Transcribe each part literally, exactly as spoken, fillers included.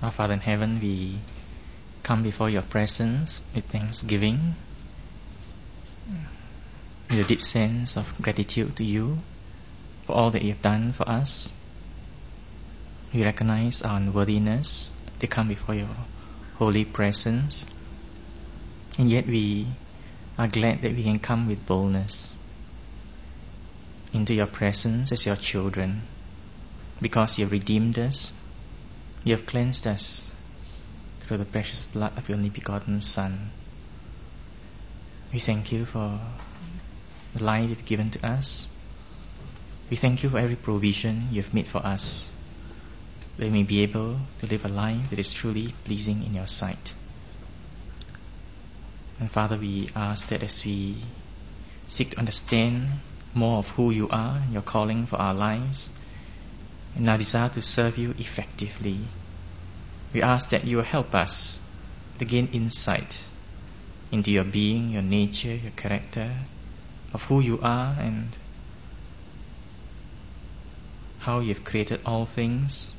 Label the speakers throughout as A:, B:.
A: Our Father in heaven, we come before your presence with thanksgiving, with a deep sense of gratitude to you for all that you have done for us. We recognize our unworthiness to come before your holy presence, and yet we are glad that we can come with boldness into your presence as your children, because you have redeemed us, you have cleansed us through the precious blood of your only begotten Son. We thank you for the life you've given to us. We thank you for every provision you have made for us, that we may be able to live a life that is truly pleasing in your sight. And Father, we ask that as we seek to understand more of who you are and your calling for our lives, and our desire to serve you effectively, we ask that you will help us to gain insight into your being, your nature, your character, of who you are and how you have created all things.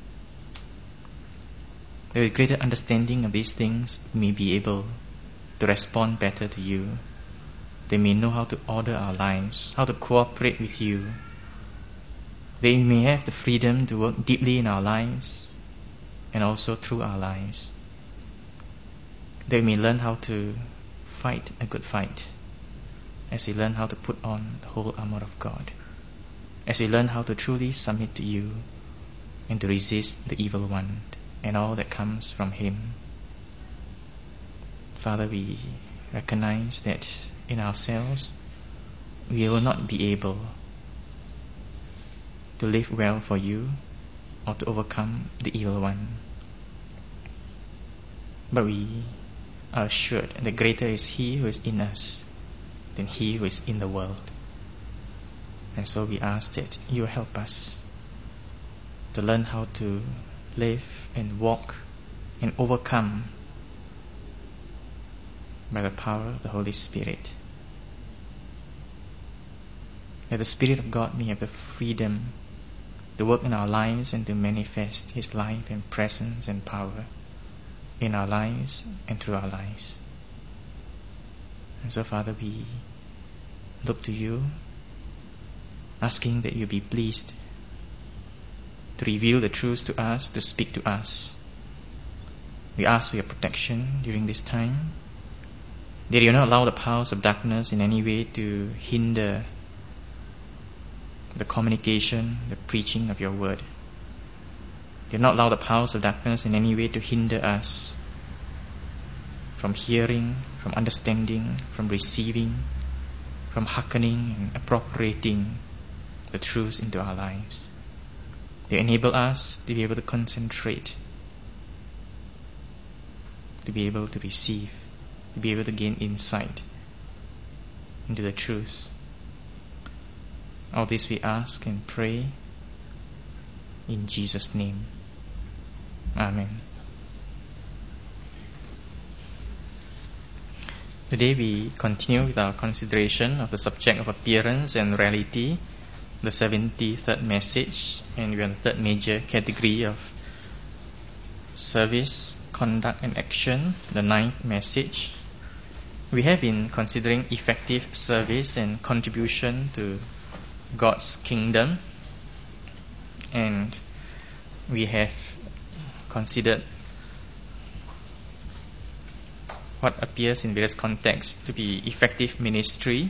A: That with greater understanding of these things, we may be able to respond better to you. They may know how to order our lives, how to cooperate with you. They may have the freedom to work deeply in our lives and also through our lives. They may learn how to fight a good fight, as we learn how to put on the whole armor of God, as we learn how to truly submit to you and to resist the evil one and all that comes from him. Father, we recognize that in ourselves we will not be able to live well for you or to overcome the evil one. But we are assured that greater is he who is in us than he who is in the world. And so we ask that you help us to learn how to live and walk and overcome by the power of the Holy Spirit. That the Spirit of God may have the freedom to work in our lives and to manifest His life and presence and power in our lives and through our lives. And so, Father, we look to you, asking that you be pleased to reveal the truth to us, to speak to us. We ask for your protection during this time, that you not allow the powers of darkness in any way to hinder the communication, the preaching of your word. Do not allow the powers of darkness in any way to hinder us from hearing, from understanding, from receiving, from hearkening and appropriating the truths into our lives. They enable us to be able to concentrate, to be able to receive, to be able to gain insight into the truth. All this we ask and pray in Jesus' name. Amen. Today we continue with our consideration of the subject of appearance and reality, the seventy-third message, and we are in the third major category of service, conduct and action, the ninth message. We have been considering effective service and contribution to God's kingdom, and we have considered what appears in various contexts to be effective ministry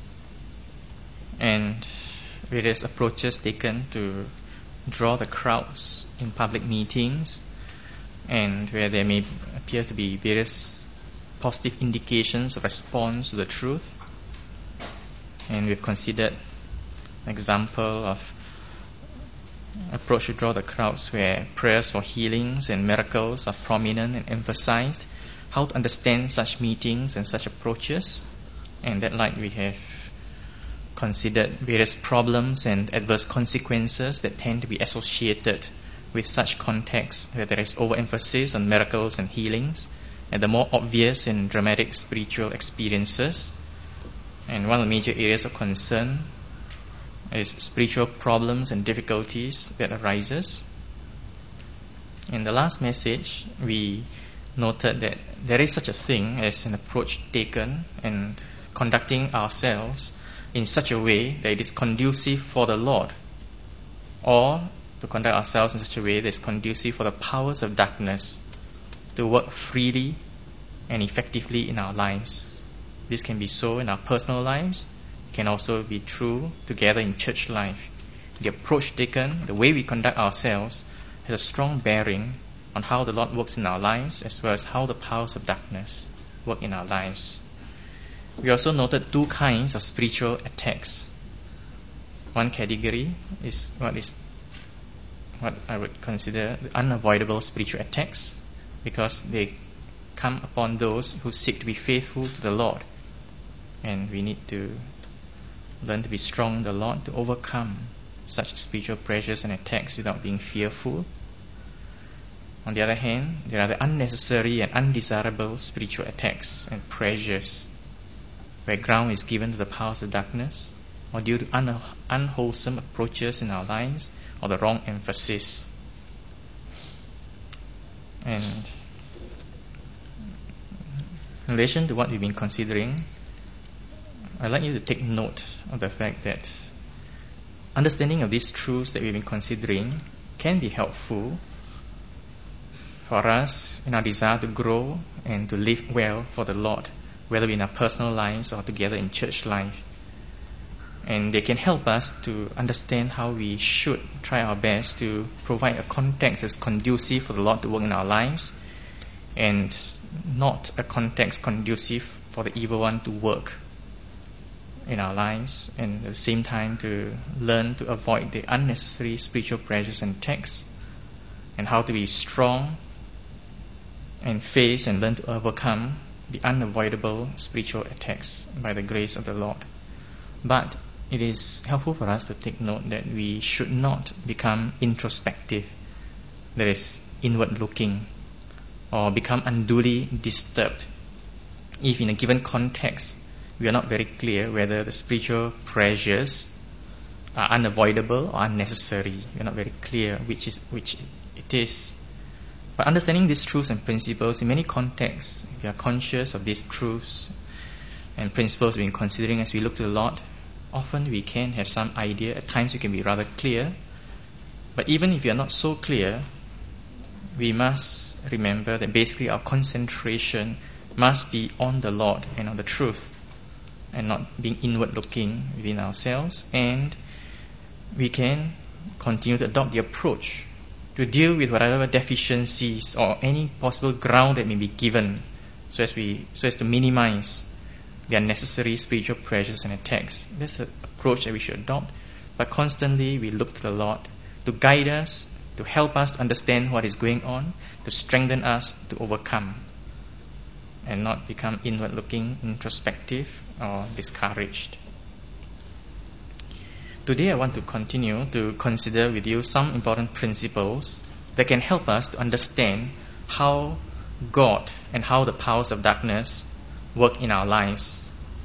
A: and various approaches taken to draw the crowds in public meetings, and where there may appear to be various positive indications of response to the truth. And we've considered an example of approach to draw the crowds where prayers for healings and miracles are prominent and emphasized, how to understand such meetings and such approaches. And that light we have considered various problems and adverse consequences that tend to be associated with such contexts, where there is overemphasis on miracles and healings and the more obvious and dramatic spiritual experiences. And one of the major areas of concern is spiritual problems and difficulties that arises. In the last message, we noted that there is such a thing as an approach taken and conducting ourselves in such a way that it is conducive for the Lord, or to conduct ourselves in such a way that is conducive for the powers of darkness to work freely and effectively in our lives. This can be so in our personal lives, it can also be true together in church life. The approach taken, the way we conduct ourselves, has a strong bearing on how the Lord works in our lives, as well as how the powers of darkness work in our lives. We also noted two kinds of spiritual attacks. One category is what is what I would consider the unavoidable spiritual attacks, because they come upon those who seek to be faithful to the Lord, and we need to learn to be strong in the Lord to overcome such spiritual pressures and attacks without being fearful. On the other hand, there are the unnecessary and undesirable spiritual attacks and pressures where ground is given to the powers of darkness, or due to un- unwholesome approaches in our lives, or the wrong emphasis. And in relation to what we've been considering, I'd like you to take note of the fact that understanding of these truths that we've been considering can be helpful for us in our desire to grow and to live well for the Lord, whether in our personal lives or together in church life. And they can help us to understand how we should try our best to provide a context that's conducive for the Lord to work in our lives, and not a context conducive for the evil one to work in our lives, and at the same time to learn to avoid the unnecessary spiritual pressures and attacks, and how to be strong and face and learn to overcome the unavoidable spiritual attacks by the grace of the Lord. But it is helpful for us to take note that we should not become introspective, that is, inward looking, or become unduly disturbed if in a given context we are not very clear whether the spiritual pressures are unavoidable or unnecessary. We are not very clear which is which it is. By understanding these truths and principles, in many contexts, if we are conscious of these truths and principles we've been considering as we look to the Lord, often we can have some idea. At times we can be rather clear. But even if we are not so clear, we must remember that basically our concentration must be on the Lord and on the truth, and not being inward looking within ourselves. And we can continue to adopt the approach to deal with whatever deficiencies or any possible ground that may be given, so as we so as to minimize the unnecessary spiritual pressures and attacks. That's the approach that we should adopt. But constantly we look to the Lord to guide us, to help us to understand what is going on, to strengthen us to overcome, and not become inward looking, introspective, or discouraged. Today I want to continue to consider with you some important principles that can help us to understand how God and how the powers of darkness work in our lives.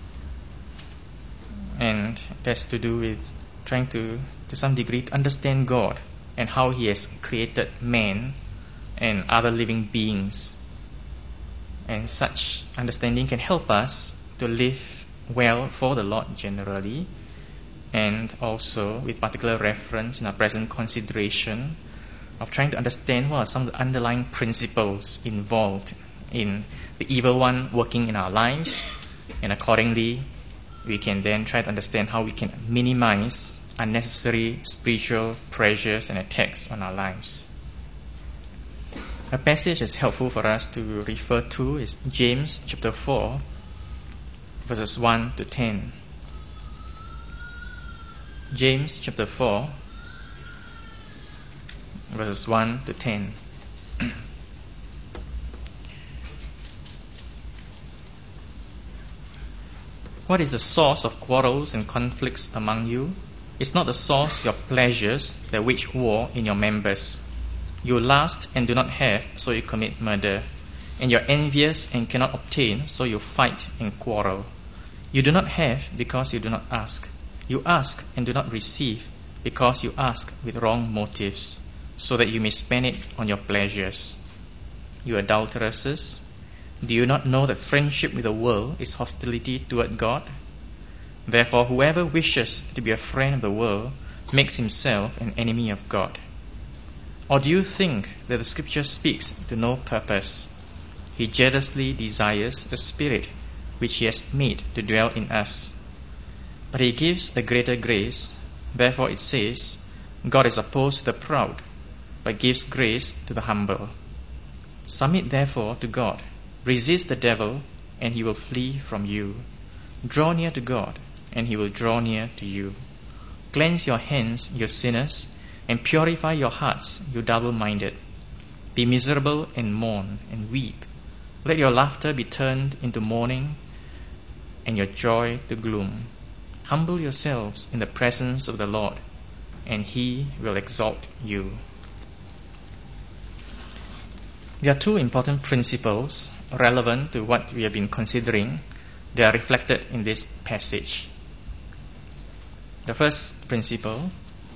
A: And it has to do with trying to, to some degree, to understand God and how He has created man and other living beings. And such understanding can help us to live well for the Lord generally, and also with particular reference in our present consideration of trying to understand what are some of the underlying principles involved in the evil one working in our lives, and accordingly we can then try to understand how we can minimize unnecessary spiritual pressures and attacks on our lives. A passage that's helpful for us to refer to is James chapter four, verses one to ten. James chapter four, verses one to ten. What is the source of quarrels and conflicts among you? Is not the source your pleasures that wage war in your members? You lust and do not have, so you commit murder. And you're envious and cannot obtain, so you fight and quarrel. You do not have because you do not ask. You ask and do not receive because you ask with wrong motives, so that you may spend it on your pleasures. You adulteresses, do you not know that friendship with the world is hostility toward God? Therefore, whoever wishes to be a friend of the world makes himself an enemy of God. Or do you think that the Scripture speaks to no purpose? He jealously desires the Spirit which He has made to dwell in us. But He gives a greater grace. Therefore it says, God is opposed to the proud, but gives grace to the humble. Submit therefore to God. Resist the devil, and he will flee from you. Draw near to God, and He will draw near to you. Cleanse your hands, you sinners, and purify your hearts, you double-minded. Be miserable and mourn and weep. Let your laughter be turned into mourning, and your joy to gloom. Humble yourselves in the presence of the Lord, and He will exalt you. There are two important principles relevant to what we have been considering. They are reflected in this passage. The first principle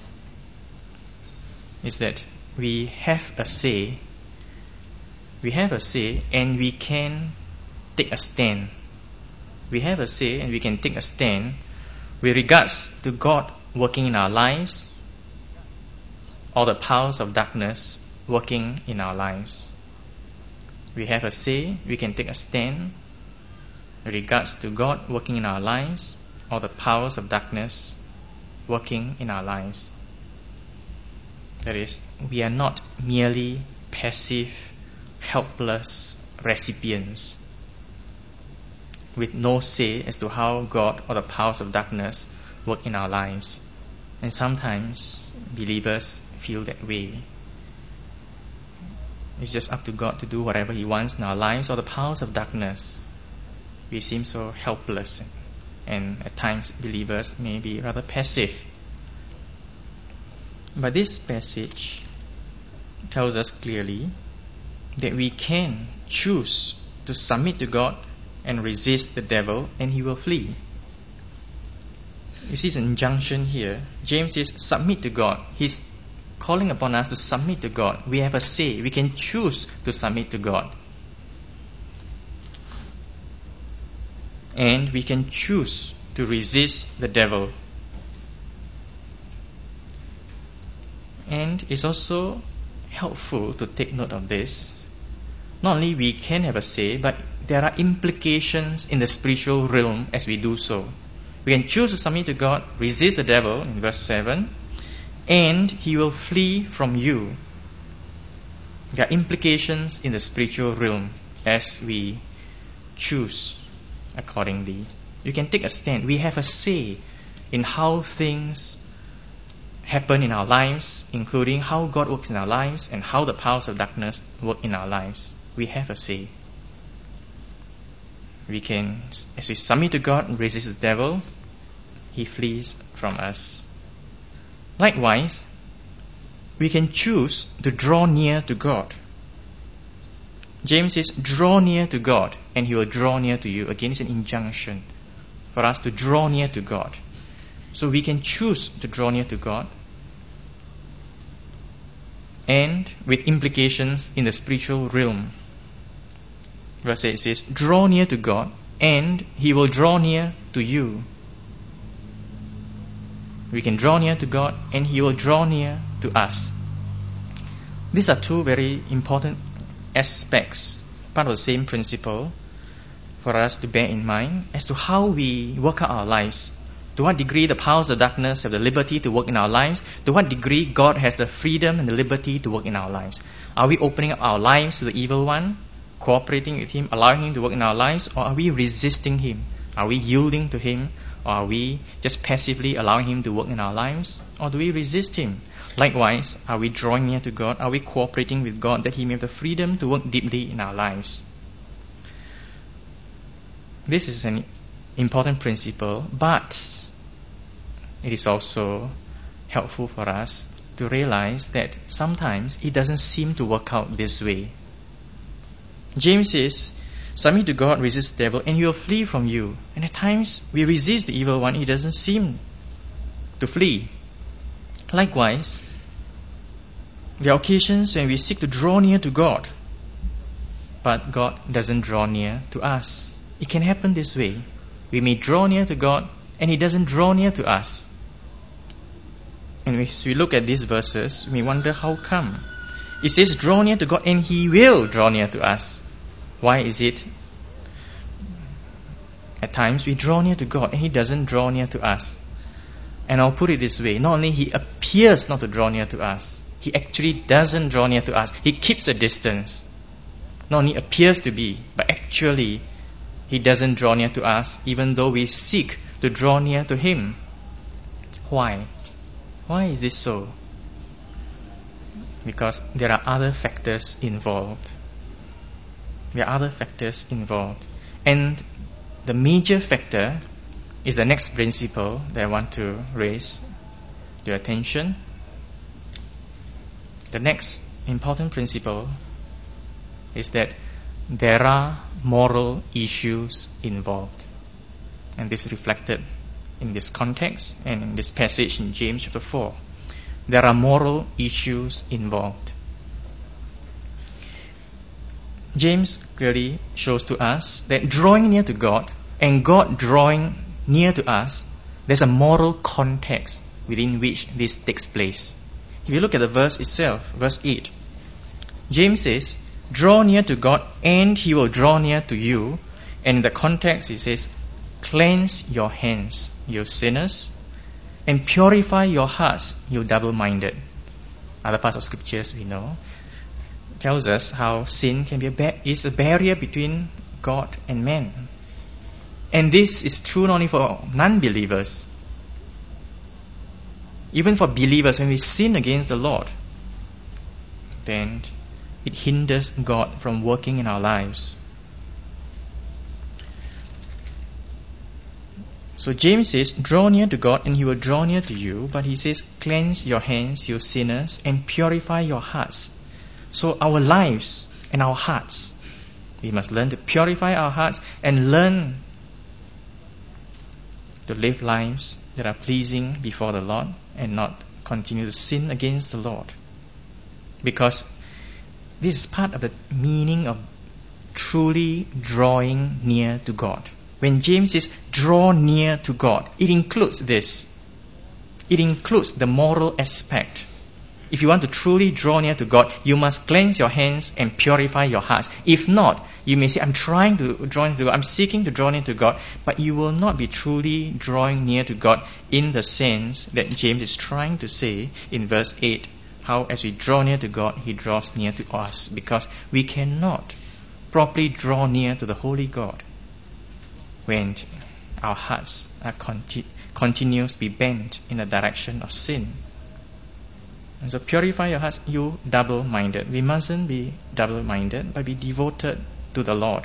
A: is that we have a say. We have a say and we can take a stand. We have a say and we can take a stand with regards to God working in our lives or the powers of darkness working in our lives. We have a say, we can take a stand with regards to God working in our lives or the powers of darkness working in our lives. That is, we are not merely passive, helpless recipients with no say as to how God or the powers of darkness work in our lives. And sometimes believers feel that way. It's just up to God to do whatever He wants in our lives, or the powers of darkness. We seem so helpless, and at times believers may be rather passive. But this passage tells us clearly that we can choose to submit to God and resist the devil, and he will flee. You see, it's an injunction here. James says, submit to God. He's calling upon us to submit to God. We have a say. We can choose to submit to God. And we can choose to resist the devil. And it's also helpful to take note of this. Not only we can have a say, but there are implications in the spiritual realm as we do so. We can choose to submit to God, resist the devil in verse seven, and he will flee from you. There are implications in the spiritual realm as we choose accordingly. You can take a stand. We have a say in how things happen in our lives, including how God works in our lives and how the powers of darkness work in our lives. We have a say. We can, as we submit to God and resist the devil, he flees from us. Likewise, we can choose to draw near to God. James says, draw near to God and he will draw near to you. Again, it's an injunction for us to draw near to God. So we can choose to draw near to God, and with implications in the spiritual realm. Verse eight says, draw near to God and he will draw near to you. We can draw near to God and he will draw near to us. These are two very important aspects, part of the same principle, for us to bear in mind as to how we work out our lives. To what degree the powers of darkness have the liberty to work in our lives. To what degree God has the freedom and the liberty to work in our lives. Are we opening up our lives to the evil one, cooperating with him, allowing him to work in our lives, or are we resisting him? Are we yielding to him, or are we just passively allowing him to work in our lives? Or do we resist him? Likewise, are we drawing near to God? Are we cooperating with God that he may have the freedom to work deeply in our lives? This is an important principle, but it is also helpful for us to realize that sometimes it doesn't seem to work out this way. James says, submit to God, resist the devil, and he will flee from you. And at times, we resist the evil one, he doesn't seem to flee. Likewise, There are occasions when we seek to draw near to God, but God doesn't draw near to us. It can happen this way. We may draw near to God, and He doesn't draw near to us. And as we look at these verses, we wonder how come. It says, draw near to God, and He will draw near to us. Why is it? At times we draw near to God, and He doesn't draw near to us. And I'll put it this way, not only He appears not to draw near to us, He actually doesn't draw near to us. He keeps a distance. Not only appears to be, but actually He doesn't draw near to us, even though we seek to draw near to Him. Why? Why is this so? Because there are other factors involved. There are other factors involved. And the major factor is the next principle that I want to raise to your attention. The next important principle is that there are moral issues involved. And this is reflected in this context and in this passage in James chapter four. There are moral issues involved. James clearly shows to us that drawing near to God and God drawing near to us, there's a moral context within which this takes place. If you look at the verse itself, verse eight, James says, draw near to God and He will draw near to you. And in the context he says, cleanse your hands, you sinners, and purify your hearts, you double-minded. Other parts of scriptures we know tells us how sin can be a ba- is a barrier between God and man. And this is true not only for non-believers. Even for believers, when we sin against the Lord, then it hinders God from working in our lives. So James says, draw near to God and He will draw near to you. But he says, cleanse your hands, you sinners, and purify your hearts. So our lives and our hearts, we must learn to purify our hearts and learn to live lives that are pleasing before the Lord and not continue to sin against the Lord. Because this is part of the meaning of truly drawing near to God. When James says, draw near to God, it includes this. It includes the moral aspect. If you want to truly draw near to God, you must cleanse your hands and purify your hearts. If not, you may say, I'm trying to draw near to God, I'm seeking to draw near to God, but you will not be truly drawing near to God in the sense that James is trying to say in verse eight, how as we draw near to God, He draws near to us, because we cannot properly draw near to the Holy God when our hearts are conti- continues to be bent in the direction of sin. And so purify your hearts, you double-minded. We mustn't be double-minded, but be devoted to the Lord.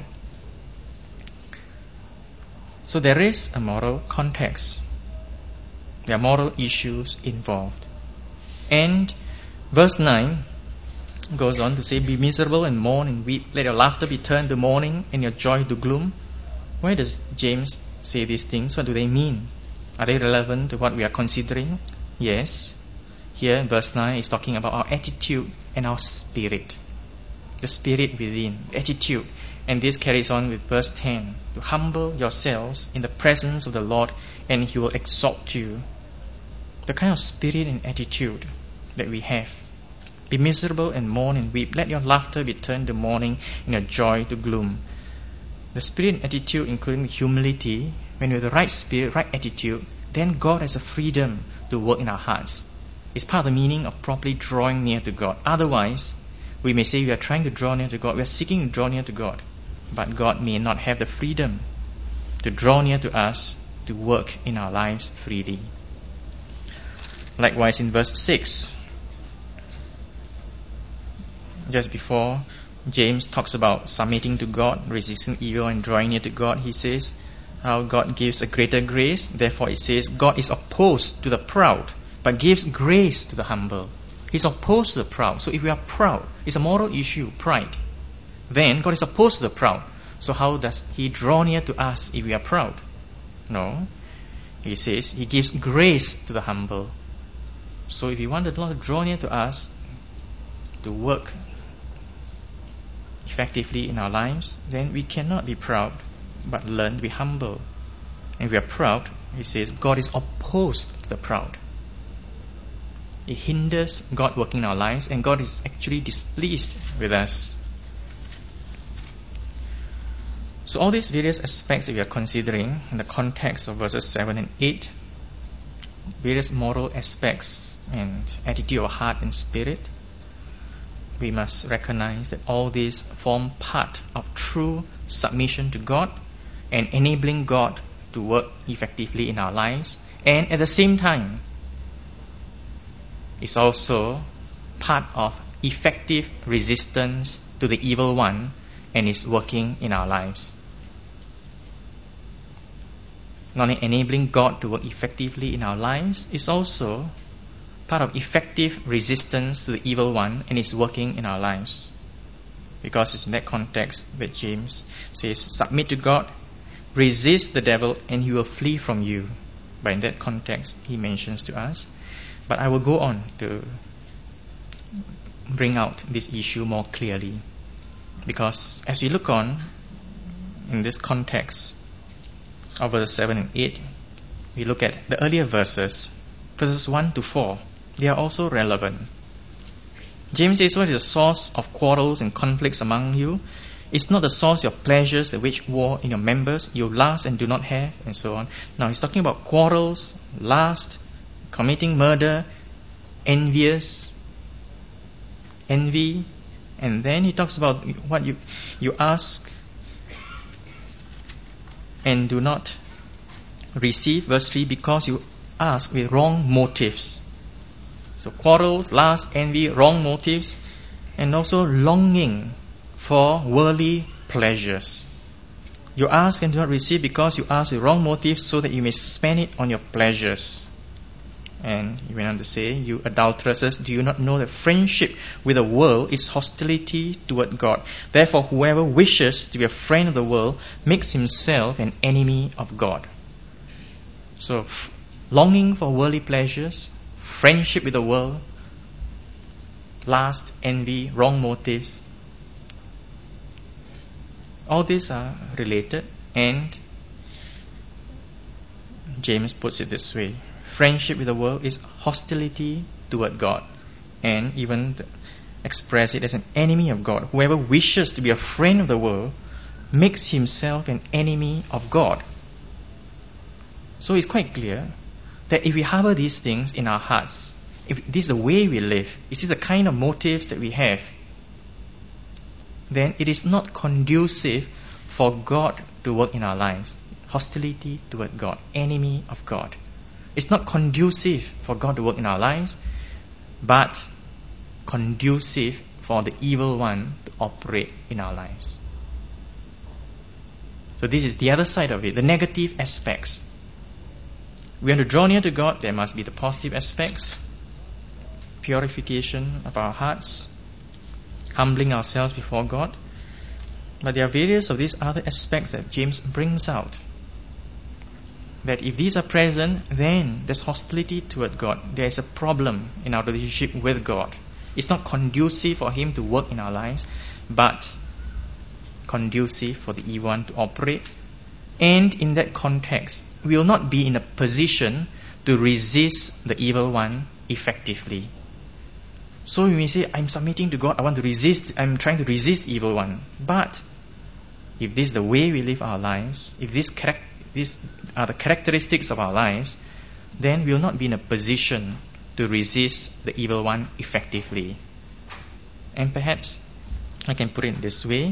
A: So there is a moral context. There are moral issues involved. And verse nine goes on to say, be miserable and mourn and weep. Let your laughter be turned to mourning and your joy to gloom. Why does James say these things? What do they mean? Are they relevant to what we are considering? Yes. Here in verse nine is talking about our attitude and our spirit. The spirit within, the attitude. And this carries on with verse ten. To humble yourselves in the presence of the Lord and He will exalt you. The kind of spirit and attitude that we have. Be miserable and mourn and weep. Let your laughter be turned to mourning and your joy to gloom. The spirit and attitude, including humility, when we have the right spirit, right attitude, then God has a freedom to work in our hearts. It's part of the meaning of properly drawing near to God. Otherwise, we may say we are trying to draw near to God, we are seeking to draw near to God, but God may not have the freedom to draw near to us, to work in our lives freely. Likewise in verse six, just before James talks about submitting to God, resisting evil and drawing near to God, he says how God gives a greater grace. Therefore it says God is opposed to the proud, but gives grace to the humble. He's opposed to the proud. So if we are proud, it's a moral issue, pride. Then God is opposed to the proud. So how does He draw near to us if we are proud? No. He says He gives grace to the humble. So if we want the Lord to draw near to us, to work effectively in our lives, then we cannot be proud, but learn to be humble. And if we are proud, he says, God is opposed to the proud. It hinders God working in our lives, and God is actually displeased with us. So all these various aspects that we are considering in the context of verses seven and eight, various moral aspects and attitude of heart and spirit, we must recognize that all these form part of true submission to God and enabling God to work effectively in our lives, and at the same time is also part of effective resistance to the evil one and is working in our lives. Not only enabling God to work effectively in our lives, is also part of effective resistance to the evil one and is working in our lives. Because it's in that context that James says, submit to God, resist the devil, and he will flee from you. But in that context, he mentions to us. But I will go on to bring out this issue more clearly. Because as we look on in this context of verses seven and eight, we look at the earlier verses, verses one to four. They are also relevant. James says, what is the source of quarrels and conflicts among you? It's not the source of pleasures that wage war in your members. You lust and do not have, and so on. Now he's talking about quarrels, lust, committing murder, envious, envy, and then he talks about what you you ask and do not receive, verse three, because you ask with wrong motives. So quarrels, lust, envy, wrong motives, and also longing for worldly pleasures. You ask and do not receive because you ask with wrong motives, so that you may spend it on your pleasures. And he went on to say, you adulteresses, do you not know that friendship with the world is hostility toward God? Therefore, whoever wishes to be a friend of the world makes himself an enemy of God. So, f- longing for worldly pleasures, friendship with the world, lust, envy, wrong motives, all these are related, and James puts it this way. Friendship with the world is hostility toward God, and even express it as an enemy of God. Whoever wishes to be a friend of the world makes himself an enemy of God. So it's quite clear that if we harbor these things in our hearts, if this is the way we live, this is the kind of motives that we have, then it is not conducive for God to work in our lives. Hostility toward God, enemy of God. It's not conducive for God to work in our lives, but conducive for the evil one to operate in our lives. So this is the other side of it, the negative aspects. We want to draw near to God, there must be the positive aspects, purification of our hearts, humbling ourselves before God. But there are various of these other aspects that James brings out. That if these are present, then there's hostility toward God. There is a problem in our relationship with God. It's not conducive for Him to work in our lives, but conducive for the evil one to operate. And in that context, we will not be in a position to resist the evil one effectively. So we may say, I'm submitting to God, I want to resist, I'm trying to resist the evil one. But if this is the way we live our lives, if this charac- these are the characteristics of our lives, then we will not be in a position to resist the evil one effectively. And perhaps I can put it this way.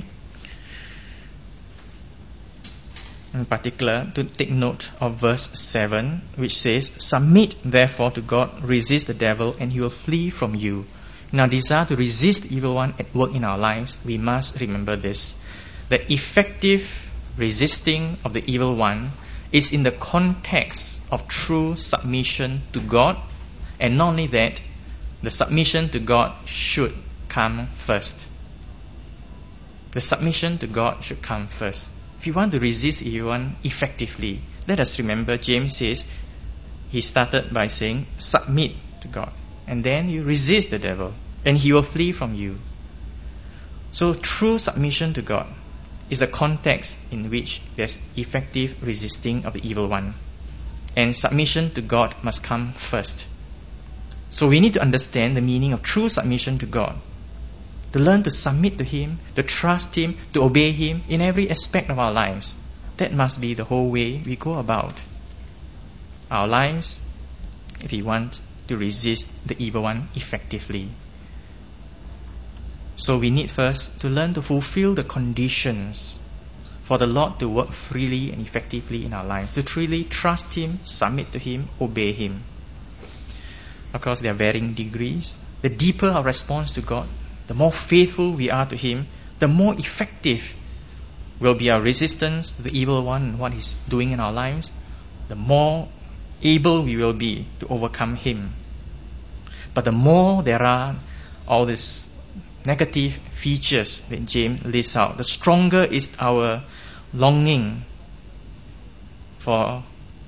A: In particular, to take note of verse seven, which says, submit therefore to God, resist the devil, and he will flee from you. In our desire to resist the evil one at work in our lives, we must remember this. The effective resisting of the evil one is in the context of true submission to God, and not only that, the submission to God should come first. The submission to God should come first. If you want to resist the evil one effectively, let us remember James says, he started by saying, submit to God. And then you resist the devil. and he will flee from you. So true submission to God is the context in which there's effective resisting of the evil one. And submission to God must come first. So we need to understand the meaning of true submission to God. To learn to submit to Him, to trust Him, to obey Him in every aspect of our lives. That must be the whole way we go about our lives if we want to resist the evil one effectively. So we need first to learn to fulfill the conditions for the Lord to work freely and effectively in our lives. To truly trust Him, submit to Him, obey Him. Of course, there are varying degrees. The deeper our response to God, the more faithful we are to Him, the more effective will be our resistance to the evil one and what he's doing in our lives, the more able we will be to overcome him. But the more there are all these negative features that James lists out, the stronger is our longing for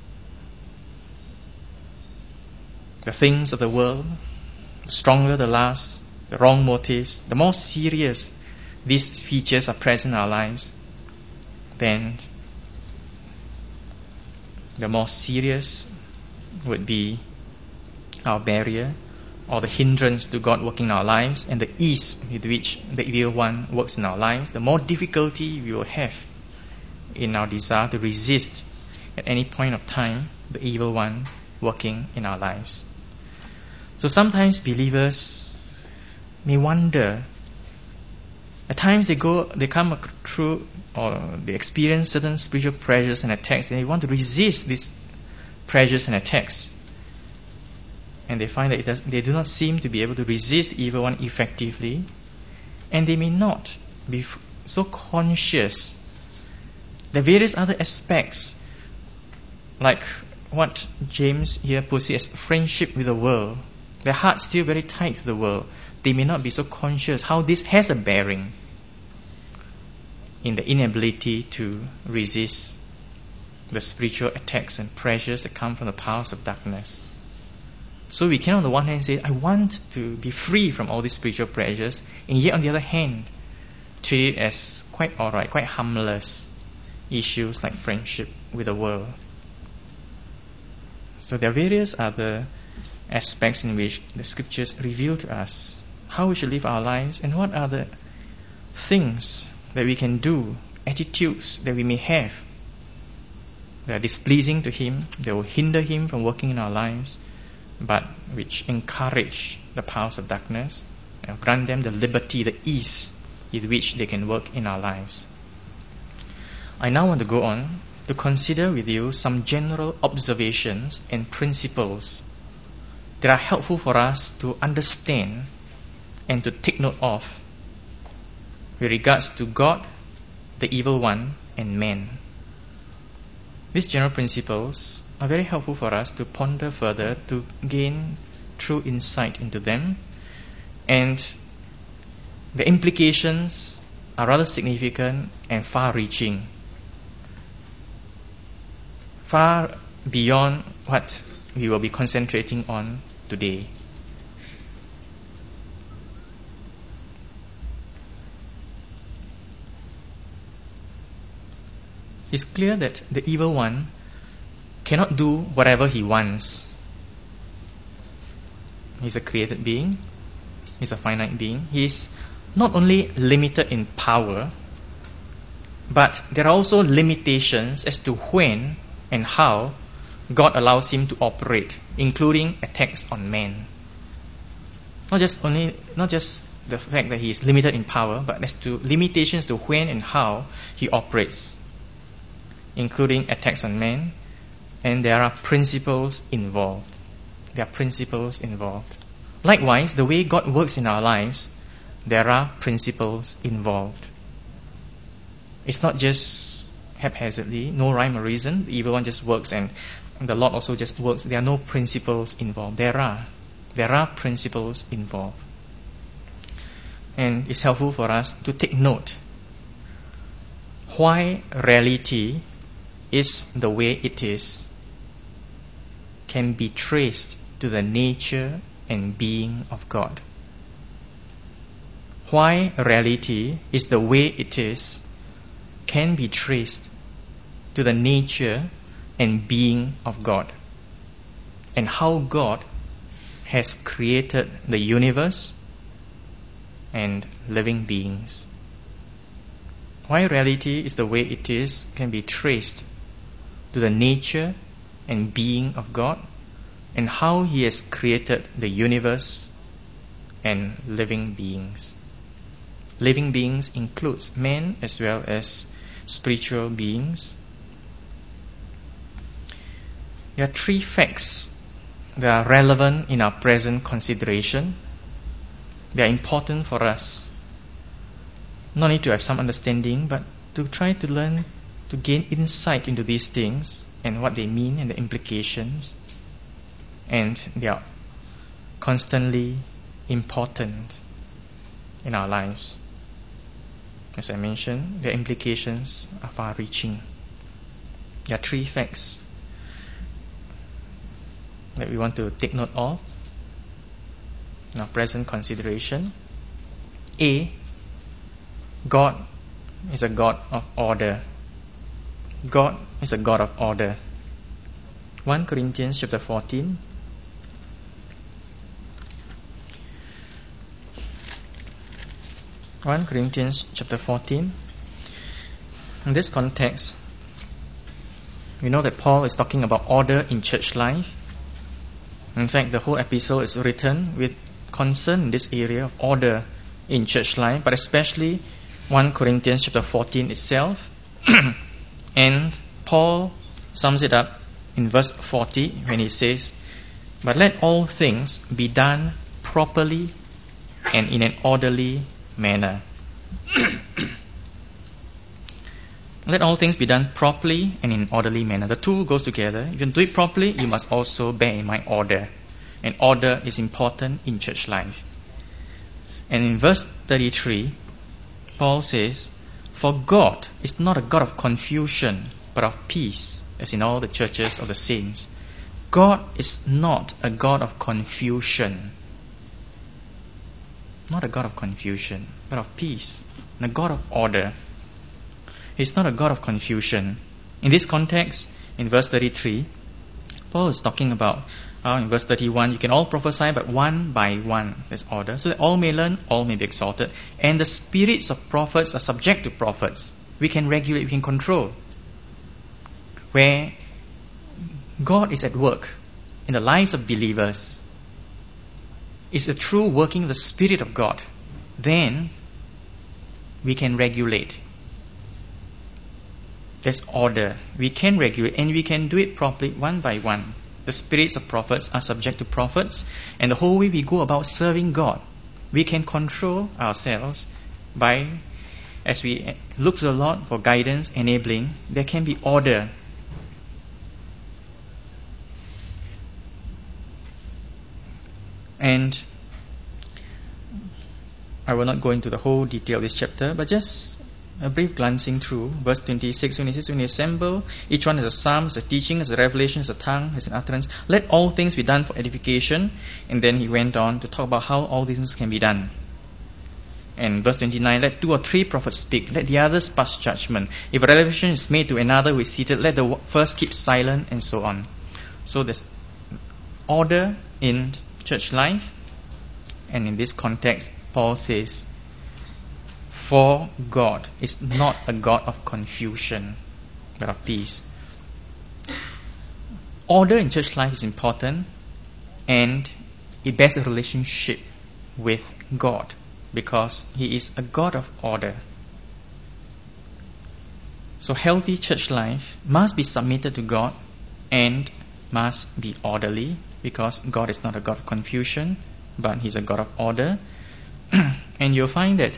A: the things of the world, the stronger the lust, the wrong motives, the more serious these features are present in our lives, then the more serious would be our barrier or the hindrance to God working in our lives, and the ease with which the evil one works in our lives, the more difficulty we will have in our desire to resist at any point of time the evil one working in our lives. So sometimes believers may wonder, at times they go, they come through or they experience certain spiritual pressures and attacks, and they want to resist these pressures and attacks. And they find that it does, they do not seem to be able to resist the evil one effectively, and they may not be f- so conscious the various other aspects, like what James here puts it as friendship with the world. Their heart's still very tight to the world. They may not be so conscious how this has a bearing in the inability to resist the spiritual attacks and pressures that come from the powers of darkness. So we can on the one hand say, I want to be free from all these spiritual pressures, and yet on the other hand, treat it as quite alright, quite harmless issues like friendship with the world. So there are various other aspects in which the scriptures reveal to us how we should live our lives, and what are the things that we can do, attitudes that we may have that are displeasing to Him, that will hinder Him from working in our lives, but which encourage the powers of darkness, and grant them the liberty, the ease with which they can work in our lives. I now want to go on to consider with you some general observations and principles that are helpful for us to understand and to take note of with regards to God, the evil one, and man. These general principles are very helpful for us to ponder further, to gain true insight into them, and the implications are rather significant and far-reaching, far beyond what we will be concentrating on today. It's clear that the evil one cannot do whatever he wants. He's a created being. He's a finite being. He's not only limited in power, but there are also limitations as to when and how God allows him to operate, including attacks on man. Not just only, not just the fact that he is limited in power, but as to limitations to when and how he operates, including attacks on man, and there are principles involved. There are principles involved. Likewise, the way God works in our lives, there are principles involved. It's not just haphazardly, no rhyme or reason. The evil one just works and the Lord also just works. There are no principles involved. There are. There are principles involved. And it's helpful for us to take note why reality is the way it is can be traced to the nature and being of God. why reality is the way it is can be traced to the nature and being of God, and how God has created the universe and living beings. Why reality is the way it is can be traced to the nature and being of God, and how He has created the universe and living beings. Living beings includes men as well as spiritual beings. There are three facts that are relevant in our present consideration. They are important for us, not only to have some understanding, but to try to learn, to gain insight into these things and what they mean and the implications. And they are constantly important in our lives. As I mentioned, their implications are far-reaching. There are three facts that we want to take note of in our present consideration. A, God is a God of order. God is a God of order. First Corinthians chapter fourteen. First Corinthians chapter fourteen. In this context, we know that Paul is talking about order in church life. In fact, the whole epistle is written with concern in this area of order in church life, but especially First Corinthians chapter fourteen itself. And Paul sums it up in verse forty when he says, "But let all things be done properly and in an orderly manner." Let all things be done properly and in an orderly manner. The two goes together. If you do it properly, you must also bear in mind order. And order is important in church life. And in verse thirty-three, Paul says, "For God is not a God of confusion, but of peace," as in all the churches of the saints. God is not a God of confusion. Not a God of confusion, but of peace, and a God of order. He's not a God of confusion. In this context, in verse thirty-three, Paul is talking about how in verse thirty-one, you can all prophesy, but one by one. There's order. So that all may learn, all may be exalted. And the spirits of prophets are subject to prophets. We can regulate, we can control. Where God is at work in the lives of believers, is a true working of the Spirit of God, then we can regulate. There's order. We can regulate, and we can do it properly one by one. The spirits of prophets are subject to prophets, and the whole way we go about serving God, we can control ourselves by, as we look to the Lord for guidance, enabling, there can be order. And I will not go into the whole detail of this chapter, but just a brief glancing through verse twenty-six, when he says, "When you assemble, each one has a psalm, has a teaching, has a revelation, has a tongue, has an utterance. Let all things be done for edification." And then he went on to talk about how all these things can be done. And verse twenty-nine, "Let two or three prophets speak, let the others pass judgment. If a revelation is made to another who is seated, let the first keep silent," and so on. So there's order in church life. And in this context, Paul says, "For God is not a God of confusion, but of peace." Order in church life is important, and it bears a relationship with God, because He is a God of order. So healthy church life must be submitted to God and must be orderly, because God is not a God of confusion, but He's a God of order. And you'll find that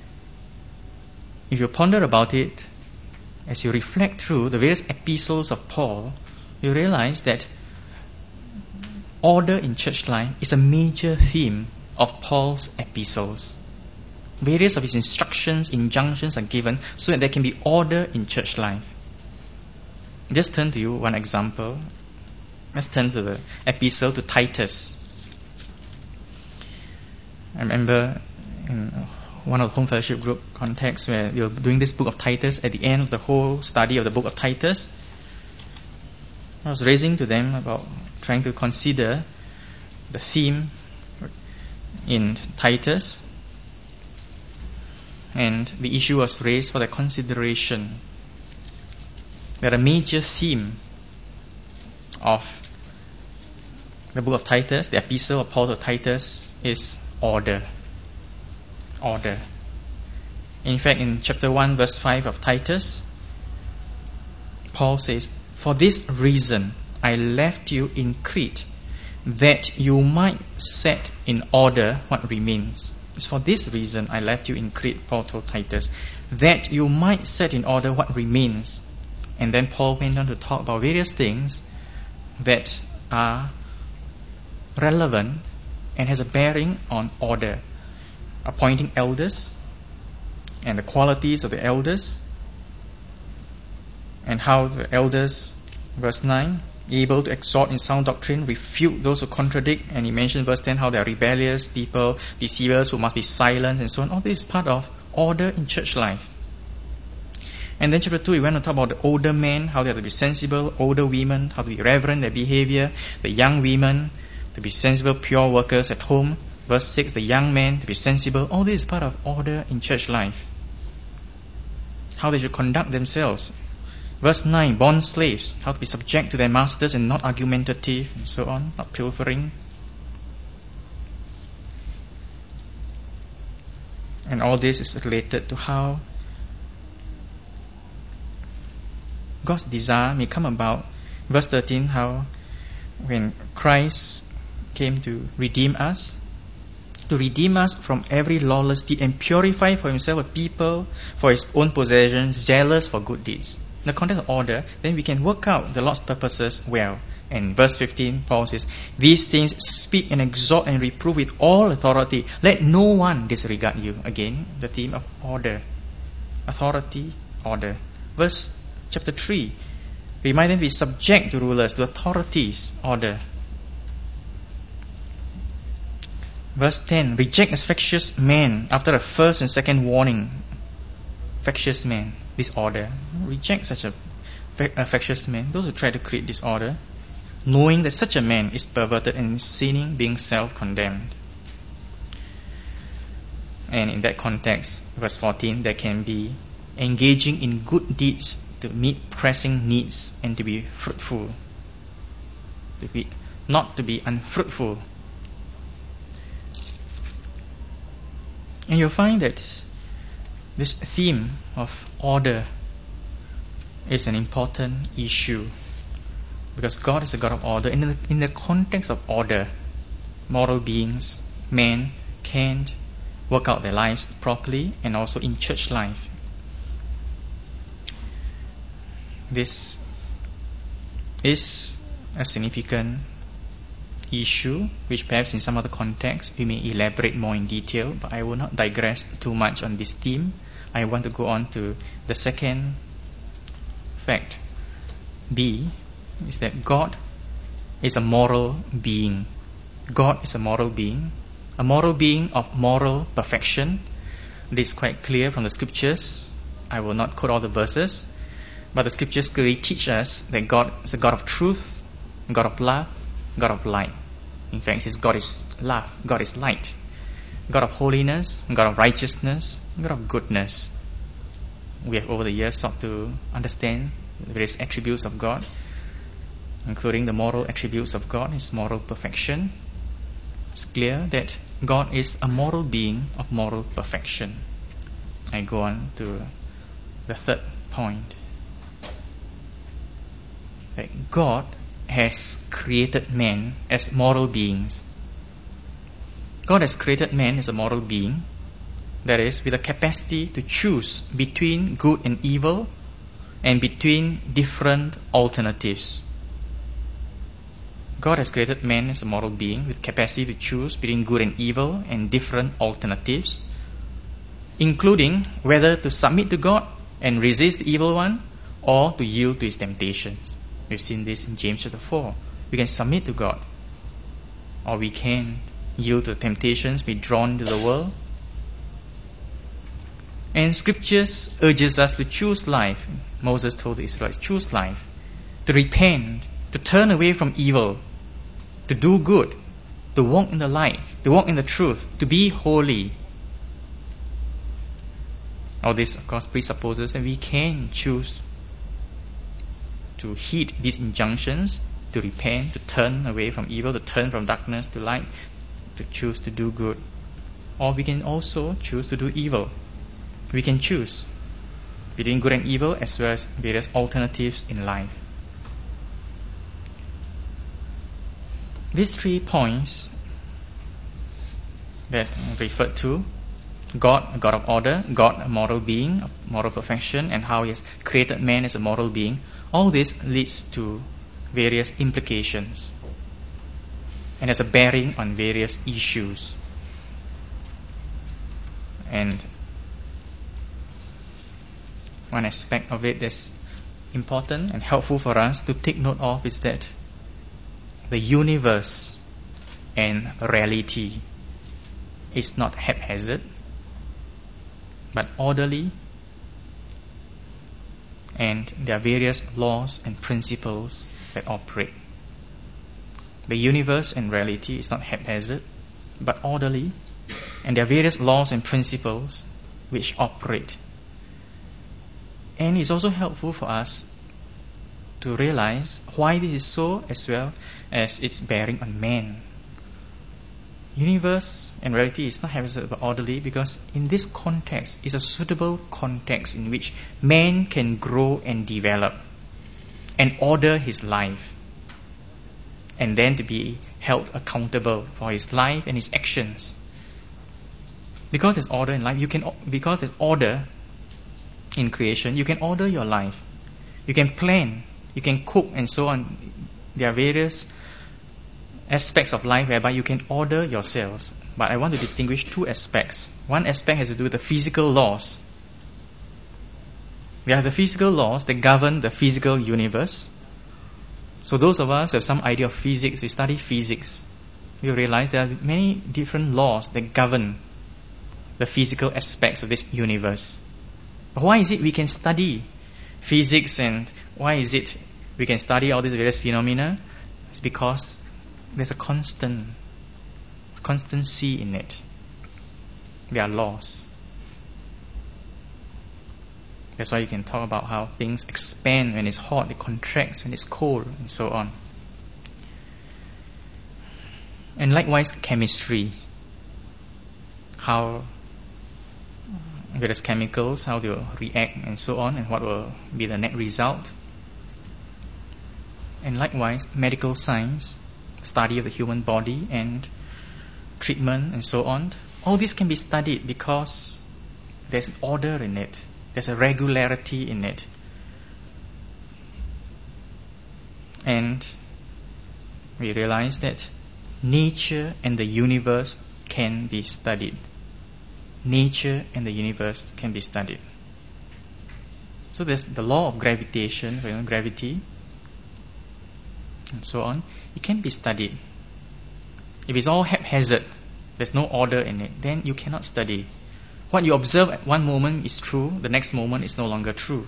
A: if you ponder about it, as you reflect through the various epistles of Paul, you realize that order in church life is a major theme of Paul's epistles. Various of his instructions, injunctions are given so that there can be order in church life. Just turn to you one example. Let's turn to the epistle to Titus. I remember in one of the home fellowship group contexts where you're doing this book of Titus. At the end of the whole study of the book of Titus, I was raising to them about trying to consider the theme in Titus, and the issue was raised for their consideration that a major theme of the book of Titus, the epistle of Paul to Titus, is order. Order. In fact, in chapter one, verse five of Titus, Paul says, "For this reason I left you in Crete, that you might set in order what remains." It's for this reason I left you in Crete, Paul told Titus, that you might set in order what remains. And then Paul went on to talk about various things that are relevant and has a bearing on order. Appointing elders and the qualities of the elders, and how the elders, verse nine, able to exhort in sound doctrine, refute those who contradict. And he mentioned verse ten how they are rebellious people, deceivers who must be silenced, and so on. All this is part of order in church life. And then chapter two, he went on to talk about the older men, how they have to be sensible, older women, how to be reverent in their behavior, the young women to be sensible, pure workers at home. Verse six, the young men to be sensible. All this is part of order in church life. How they should conduct themselves. Verse nine, bond slaves, how to be subject to their masters and not argumentative, and so on, not pilfering. And all this is related to how God's desire may come about. Verse thirteen, how when Christ came to redeem us, to redeem us from every lawless deed and purify for himself a people for his own possession, zealous for good deeds. In the context of order, then we can work out the Lord's purposes well. And verse fifteen, Paul says, "These things speak and exhort and reprove with all authority. Let no one disregard you." Again, the theme of order. Authority, order. Verse chapter three, remind them to be subject to rulers, to authorities, order. Verse ten, reject as factious men after a first and second warning. Factious men, disorder. Reject such a, a factious man, those who try to create disorder, knowing that such a man is perverted and sinning, being self-condemned. And in that context, verse fourteen, there can be engaging in good deeds to meet pressing needs and to be fruitful. To be, not to be unfruitful. And you'll find that this theme of order is an important issue, because God is a God of order. And in the, in the context of order, moral beings, men, can work out their lives properly, and also in church life. This is a significant issue, which perhaps in some other context we may elaborate more in detail, but I will not digress too much on this theme. I want to go on to the second fact. B is that God is a moral being. God is a moral being, a moral being of moral perfection. This is quite clear from the scriptures. I will not quote all the verses, but the scriptures clearly teach us that God is a God of truth, God of love, God of light. In fact, it says God is love, God is light, God of holiness, God of righteousness, God of goodness. We have over the years sought to understand the various attributes of God, including the moral attributes of God, His moral perfection. It's clear that God is a moral being of moral perfection. I go on to the third point. That God has created man as moral beings. God has created man as a moral being, that is, with a capacity to choose between good and evil and between different alternatives. God has created man as a moral being with capacity to choose between good and evil and different alternatives, including whether to submit to God and resist the evil one or to yield to his temptations. We've seen this in James chapter four. We can submit to God, or we can yield to temptations, be drawn to the world. And scriptures urges us to choose life. Moses told the Israelites, choose life, to repent, to turn away from evil, to do good, to walk in the light, to walk in the truth, to be holy. All this, of course, presupposes that we can choose to heed these injunctions, to repent, to turn away from evil, to turn from darkness to light, to choose to do good. Or we can also choose to do evil. We can choose between good and evil, as well as various alternatives in life. These three points that I referred to, God, a God of order, God, a moral being, of moral perfection, and how He has created man as a moral being, all this leads to various implications and has a bearing on various issues. And one aspect of it that's important and helpful for us to take note of is that the universe and reality is not haphazard, but orderly, and there are various laws and principles that operate. The universe and reality is not haphazard, but orderly, and there are various laws and principles which operate. And it's also helpful for us to realize why this is so, as well as its bearing on man. Universe and reality is not haphazard but orderly because in this context is a suitable context in which man can grow and develop and order his life, and then to be held accountable for his life and his actions. Because there's order in life, you can because there's order in creation, you can order your life. You can plan, you can cook, and so on. There are various aspects of life whereby you can order yourselves. But I want to distinguish two aspects. One aspect has to do with the physical laws. We have the physical laws that govern the physical universe. So those of us who have some idea of physics, we study physics, we realize there are many different laws that govern the physical aspects of this universe. But why is it we can study physics, and why is it we can study all these various phenomena? It's because there's a constant constancy in it. There are laws. That's why you can talk about how things expand when it's hot, it contracts when it's cold, and so on. And likewise, chemistry. How various chemicals, how they will react, and so on, and what will be the net result. And likewise, medical science, study of the human body and treatment, and so on. All this can be studied because there's order in it. There's a regularity in it. And we realize that nature and the universe can be studied. Nature and the universe can be studied. So there's the law of gravitation, you know, gravity, and so on. It can be studied. If it's all haphazard, there's no order in it, then you cannot study. What you observe at one moment is true, the next moment is no longer true.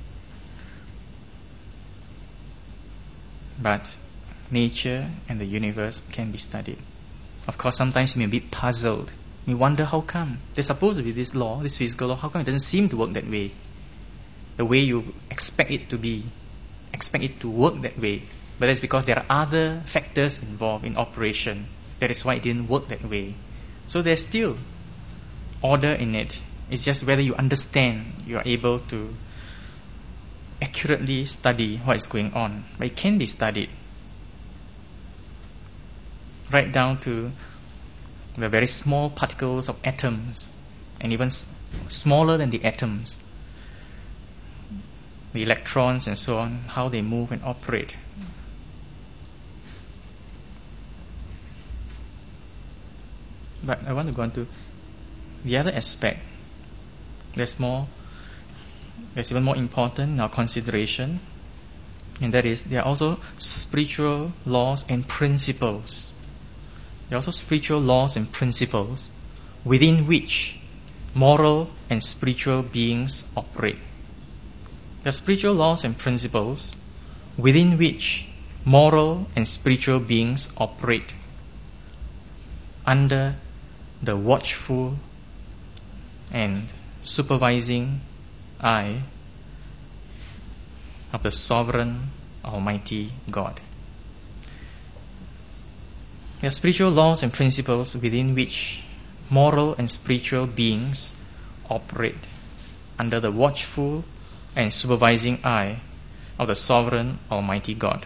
A: But nature and the universe can be studied. Of course, sometimes you may be puzzled. You wonder how come. There's supposed to be this law, this physical law, how come it doesn't seem to work that way? The way you expect it to be, expect it to work that way. But that's because there are other factors involved in operation. That is why it didn't work that way. So there's still order in it. It's just whether you understand, you are able to accurately study what is going on. But it can be studied. Right down to the very small particles of atoms, and even s- smaller than the atoms, the electrons and so on, how they move and operate. But I want to go on to the other aspect. There's more, there's even more important in our consideration, and that is there are also spiritual laws and principles. There are also spiritual laws and principles within which moral and spiritual beings operate. The spiritual laws and principles within which moral and spiritual beings operate under the watchful and supervising eye of the sovereign Almighty God. The spiritual laws and principles within which moral and spiritual beings operate under the watchful and supervising eye of the sovereign Almighty God.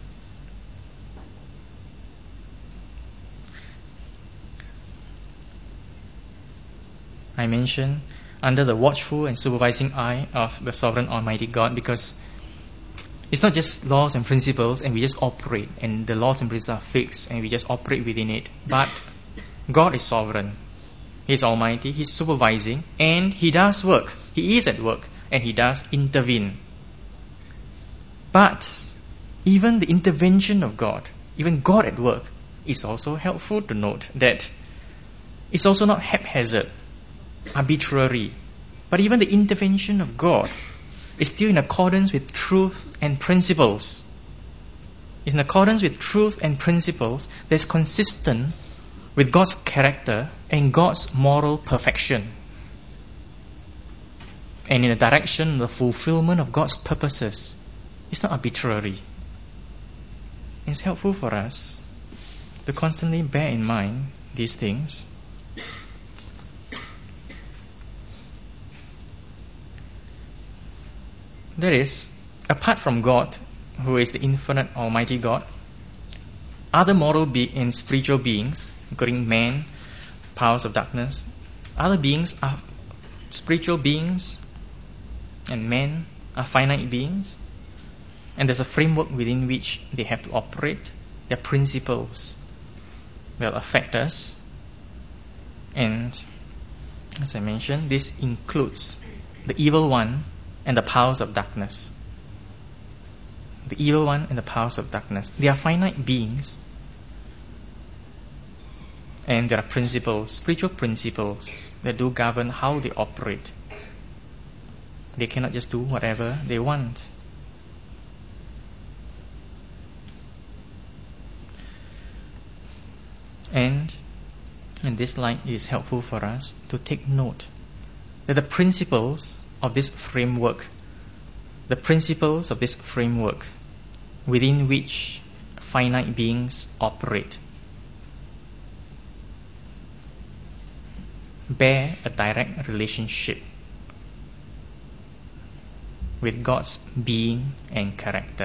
A: I mention under the watchful and supervising eye of the sovereign Almighty God because it's not just laws and principles and we just operate and the laws and principles are fixed and we just operate within it. But God is sovereign. He is almighty. He is supervising and He does work. He is at work and He does intervene. But even the intervention of God, even God at work, is also helpful to note that it's also not haphazard, arbitrary. But even the intervention of God is still in accordance with truth and principles. It's in accordance with truth and principles that's consistent with God's character and God's moral perfection. And in the direction of the fulfillment of God's purposes. It's not arbitrary. It's helpful for us to constantly bear in mind these things. That is, apart from God, who is the infinite Almighty God, other moral be- and spiritual beings, including man, powers of darkness, other beings are spiritual beings, and men are finite beings, and there's a framework within which they have to operate. Their principles will affect us, and as I mentioned, this includes the evil one and the powers of darkness. The evil one and the powers of darkness. They are finite beings. And there are principles, spiritual principles, that do govern how they operate. They cannot just do whatever they want. And in this light, it is helpful for us to take note that the principles of this framework, the principles of this framework within which finite beings operate, bear a direct relationship with God's being and character.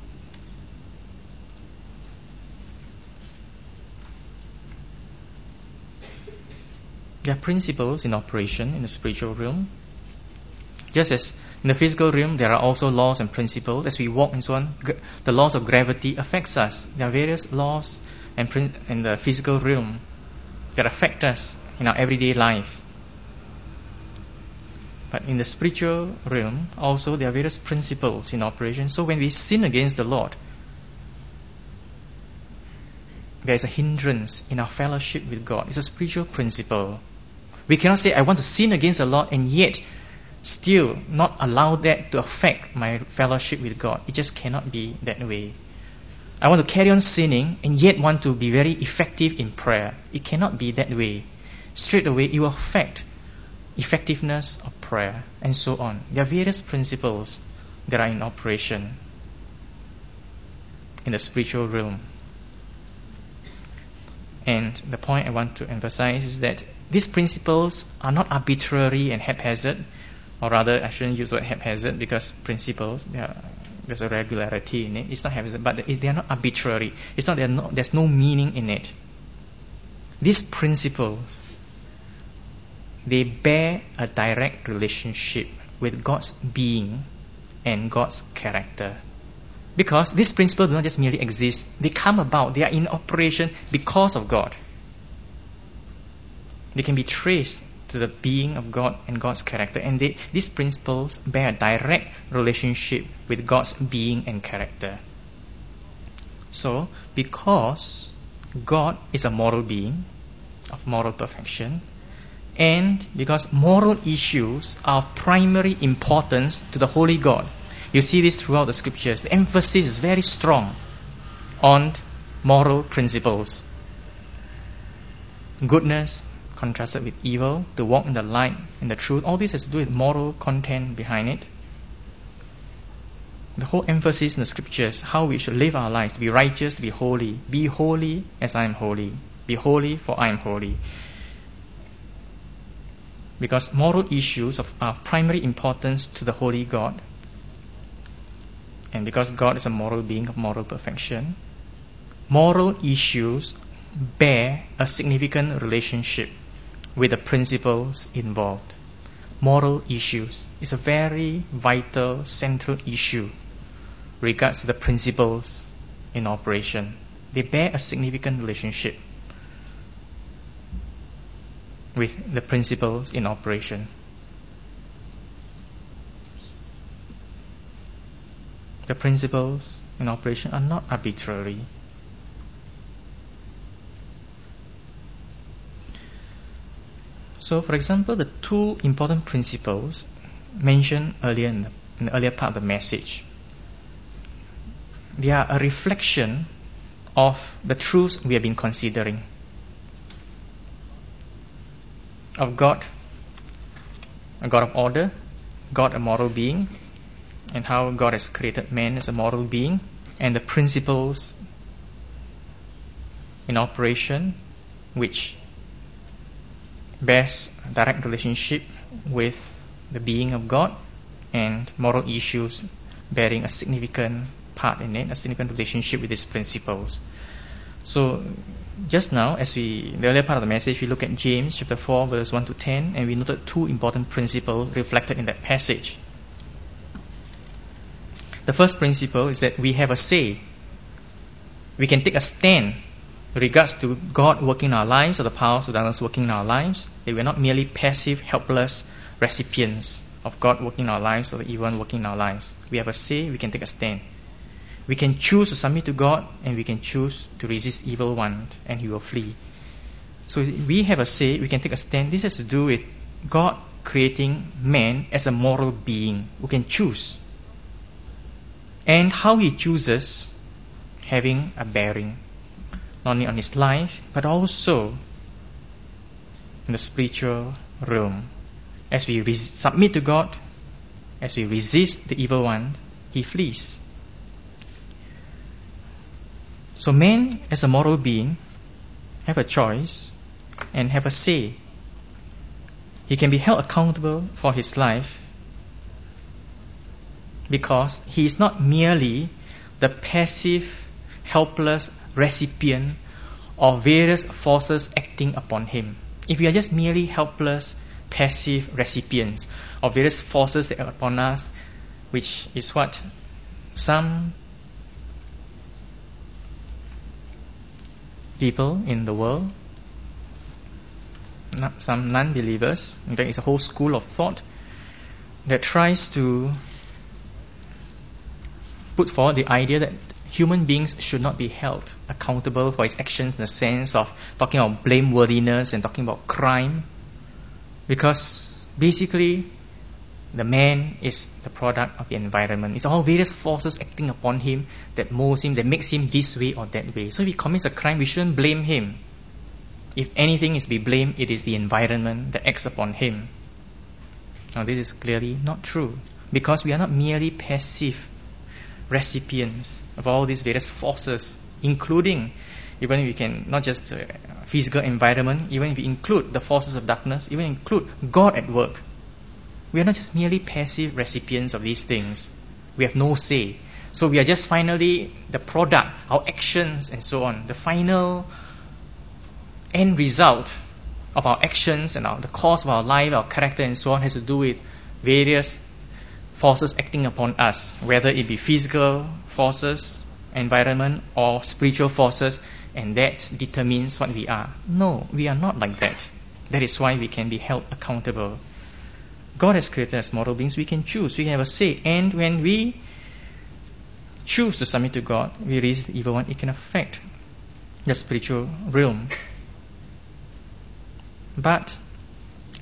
A: There are principles in operation in the spiritual realm. Just as in the physical realm, there are also laws and principles. As we walk and so on, the laws of gravity affects us. There are various laws and prin- in the physical realm that affect us in our everyday life. But in the spiritual realm, also there are various principles in operation. So when we sin against the Lord, there is a hindrance in our fellowship with God. It's a spiritual principle. We cannot say, I want to sin against the Lord and yet still not allow that to affect my fellowship with God. It just cannot be that way. I want to carry on sinning and yet want to be very effective in prayer. It cannot be that way. Straight away, it will affect effectiveness of prayer and so on. There are various principles that are in operation in the spiritual realm. And the point I want to emphasize is that these principles are not arbitrary and haphazard, or rather, I shouldn't use the word haphazard because principles, are, there's a regularity in it. It's not haphazard, but they are not arbitrary. It's not, no, there's no meaning in it. These principles, they bear a direct relationship with God's being and God's character. Because these principles do not just merely exist, they come about, they are in operation because of God. They can be traced to the being of God and God's character, and they, these principles bear a direct relationship with God's being and character. So, because God is a moral being of moral perfection, and because moral issues are of primary importance to the Holy God. You see this throughout the scriptures. The emphasis is very strong on moral principles. Goodness contrasted with evil, to walk in the light and the truth. All this has to do with moral content behind it. The whole emphasis in the scriptures, how we should live our lives, to be righteous, to be holy. Be holy as I am holy. Be holy for I am holy. Because moral issues of, are of primary importance to the Holy God. And because God is a moral being of moral perfection, moral issues bear a significant relationship with the principles involved. Moral issues is a very vital, central issue regards to the principles in operation. They bear a significant relationship with the principles in operation. The principles in operation are not arbitrary. So, for example, the two important principles mentioned earlier in the, in the earlier part of the message, they are a reflection of the truths we have been considering. Of God, a God of order, God a moral being, and how God has created man as a moral being, and the principles in operation which bears a direct relationship with the being of God, and moral issues bearing a significant part in it, a significant relationship with these principles. So, just now, as we, in the earlier part of the message, we look at James chapter four, verse one to ten, and we noted two important principles reflected in that passage. The first principle is that we have a say. We can take a stand with regards to God working in our lives, or the powers of darkness working in our lives. That we are not merely passive, helpless recipients of God working in our lives, or the evil one working in our lives. We have a say, we can take a stand. We can choose to submit to God, and we can choose to resist evil one, and he will flee. So we have a say, we can take a stand. This has to do with God creating man as a moral being who can choose. And how he chooses having a bearing not only on his life, but also in the spiritual realm. As we res- submit to God, as we resist the evil one, he flees. So man, as a moral being, have a choice and have a say. He can be held accountable for his life because he is not merely the passive, helpless recipient of various forces acting upon him. If we are just merely helpless, passive recipients of various forces that are upon us, which is what some people in the world, some non-believers, in fact it's a whole school of thought that tries to put forward the idea that human beings should not be held accountable for his actions in the sense of talking about blameworthiness and talking about crime, because basically the man is the product of the environment. It's all various forces acting upon him that molds him, that makes him this way or that way. So if he commits a crime, we shouldn't blame him. If anything is to be blamed, it is the environment that acts upon him. Now this is clearly not true, because we are not merely passive recipients of all these various forces, including, even if we can, not just uh, physical environment, even if we include the forces of darkness, even include God at work. We are not just merely passive recipients of these things. We have no say. So we are just finally the product, our actions and so on, the final end result of our actions and our, the cause of our life, our character and so on has to do with various forces acting upon us, whether it be physical forces, environment, or spiritual forces, and that determines what we are. No, we are not like that. That is why we can be held accountable. God has created us moral beings. We can choose. We can have a say. And when we choose to submit to God, we resist the evil one, it can affect the spiritual realm. But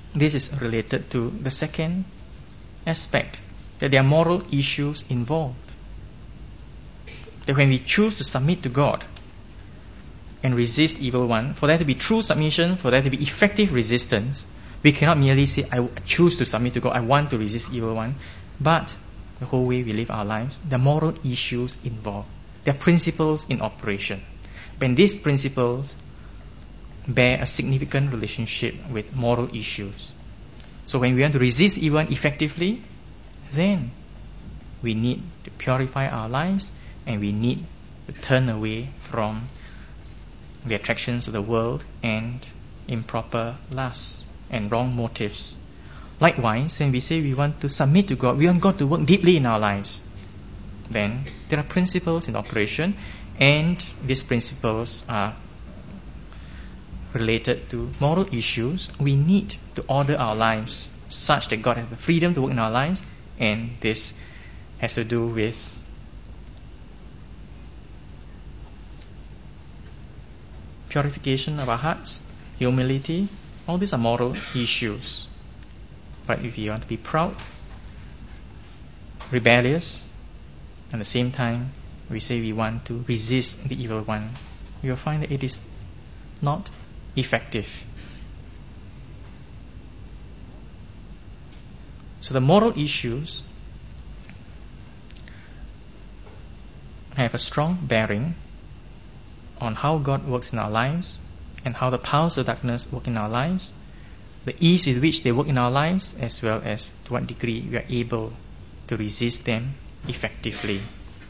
A: this is related to the second aspect, that there are moral issues involved. That when we choose to submit to God and resist evil one, for there to be true submission, for there to be effective resistance, we cannot merely say, I choose to submit to God, I want to resist evil one, but the whole way we live our lives, there are moral issues involved. There are principles in operation. When these principles bear a significant relationship with moral issues. So when we want to resist evil one effectively, then we need to purify our lives and we need to turn away from the attractions of the world and improper lusts and wrong motives. Likewise, when we say we want to submit to God, we want God to work deeply in our lives, then there are principles in operation, and these principles are related to moral issues. We need to order our lives such that God has the freedom to work in our lives, and this has to do with purification of our hearts, humility. All these are moral issues. But if you want to be proud, rebellious, at the same time we say we want to resist the evil one, you will find that it is not effective. So the moral issues have a strong bearing on how God works in our lives and how the powers of darkness work in our lives, the ease with which they work in our lives, as well as to what degree we are able to resist them effectively.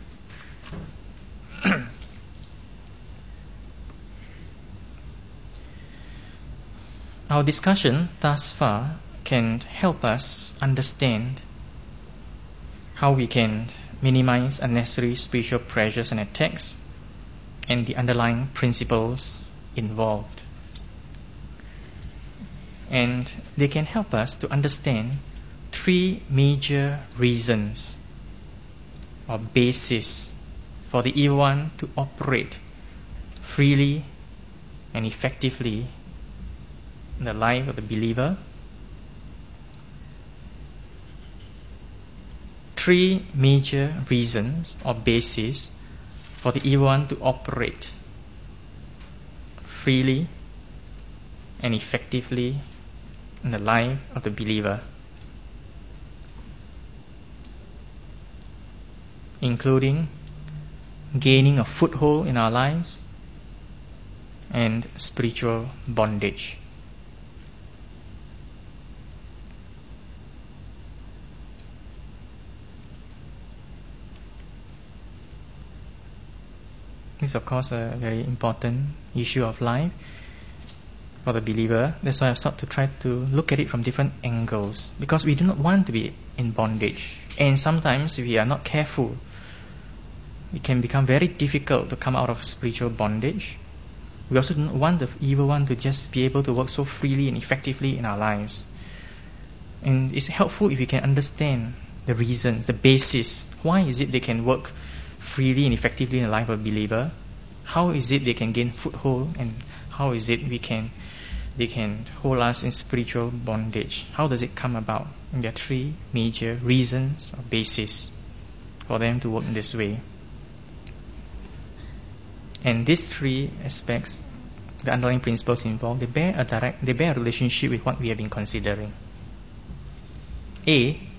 A: Our discussion thus far can help us understand how we can minimize unnecessary spiritual pressures and attacks and the underlying principles involved. And they can help us to understand three major reasons or basis for the evil one to operate freely and effectively in the life of the believer. Three major reasons or basis for the evil one to operate freely and effectively in the life of the believer, including gaining a foothold in our lives and spiritual bondage. This is of course a very important issue of life for the believer. That's why I've sought to try to look at it from different angles, because we do not want to be in bondage, and sometimes if we are not careful, it can become very difficult to come out of spiritual bondage. We also do not want the evil one to just be able to work so freely and effectively in our lives. And it's helpful if we can understand the reasons, the basis. Why is it they can work freely and effectively in the life of a believer? How is it they can gain foothold, and how is it we can they can hold us in spiritual bondage? How does it come about? And there are three major reasons or basis for them to work in this way. And these three aspects, the underlying principles involved, they bear a direct, they bear a relationship with what we have been considering. A,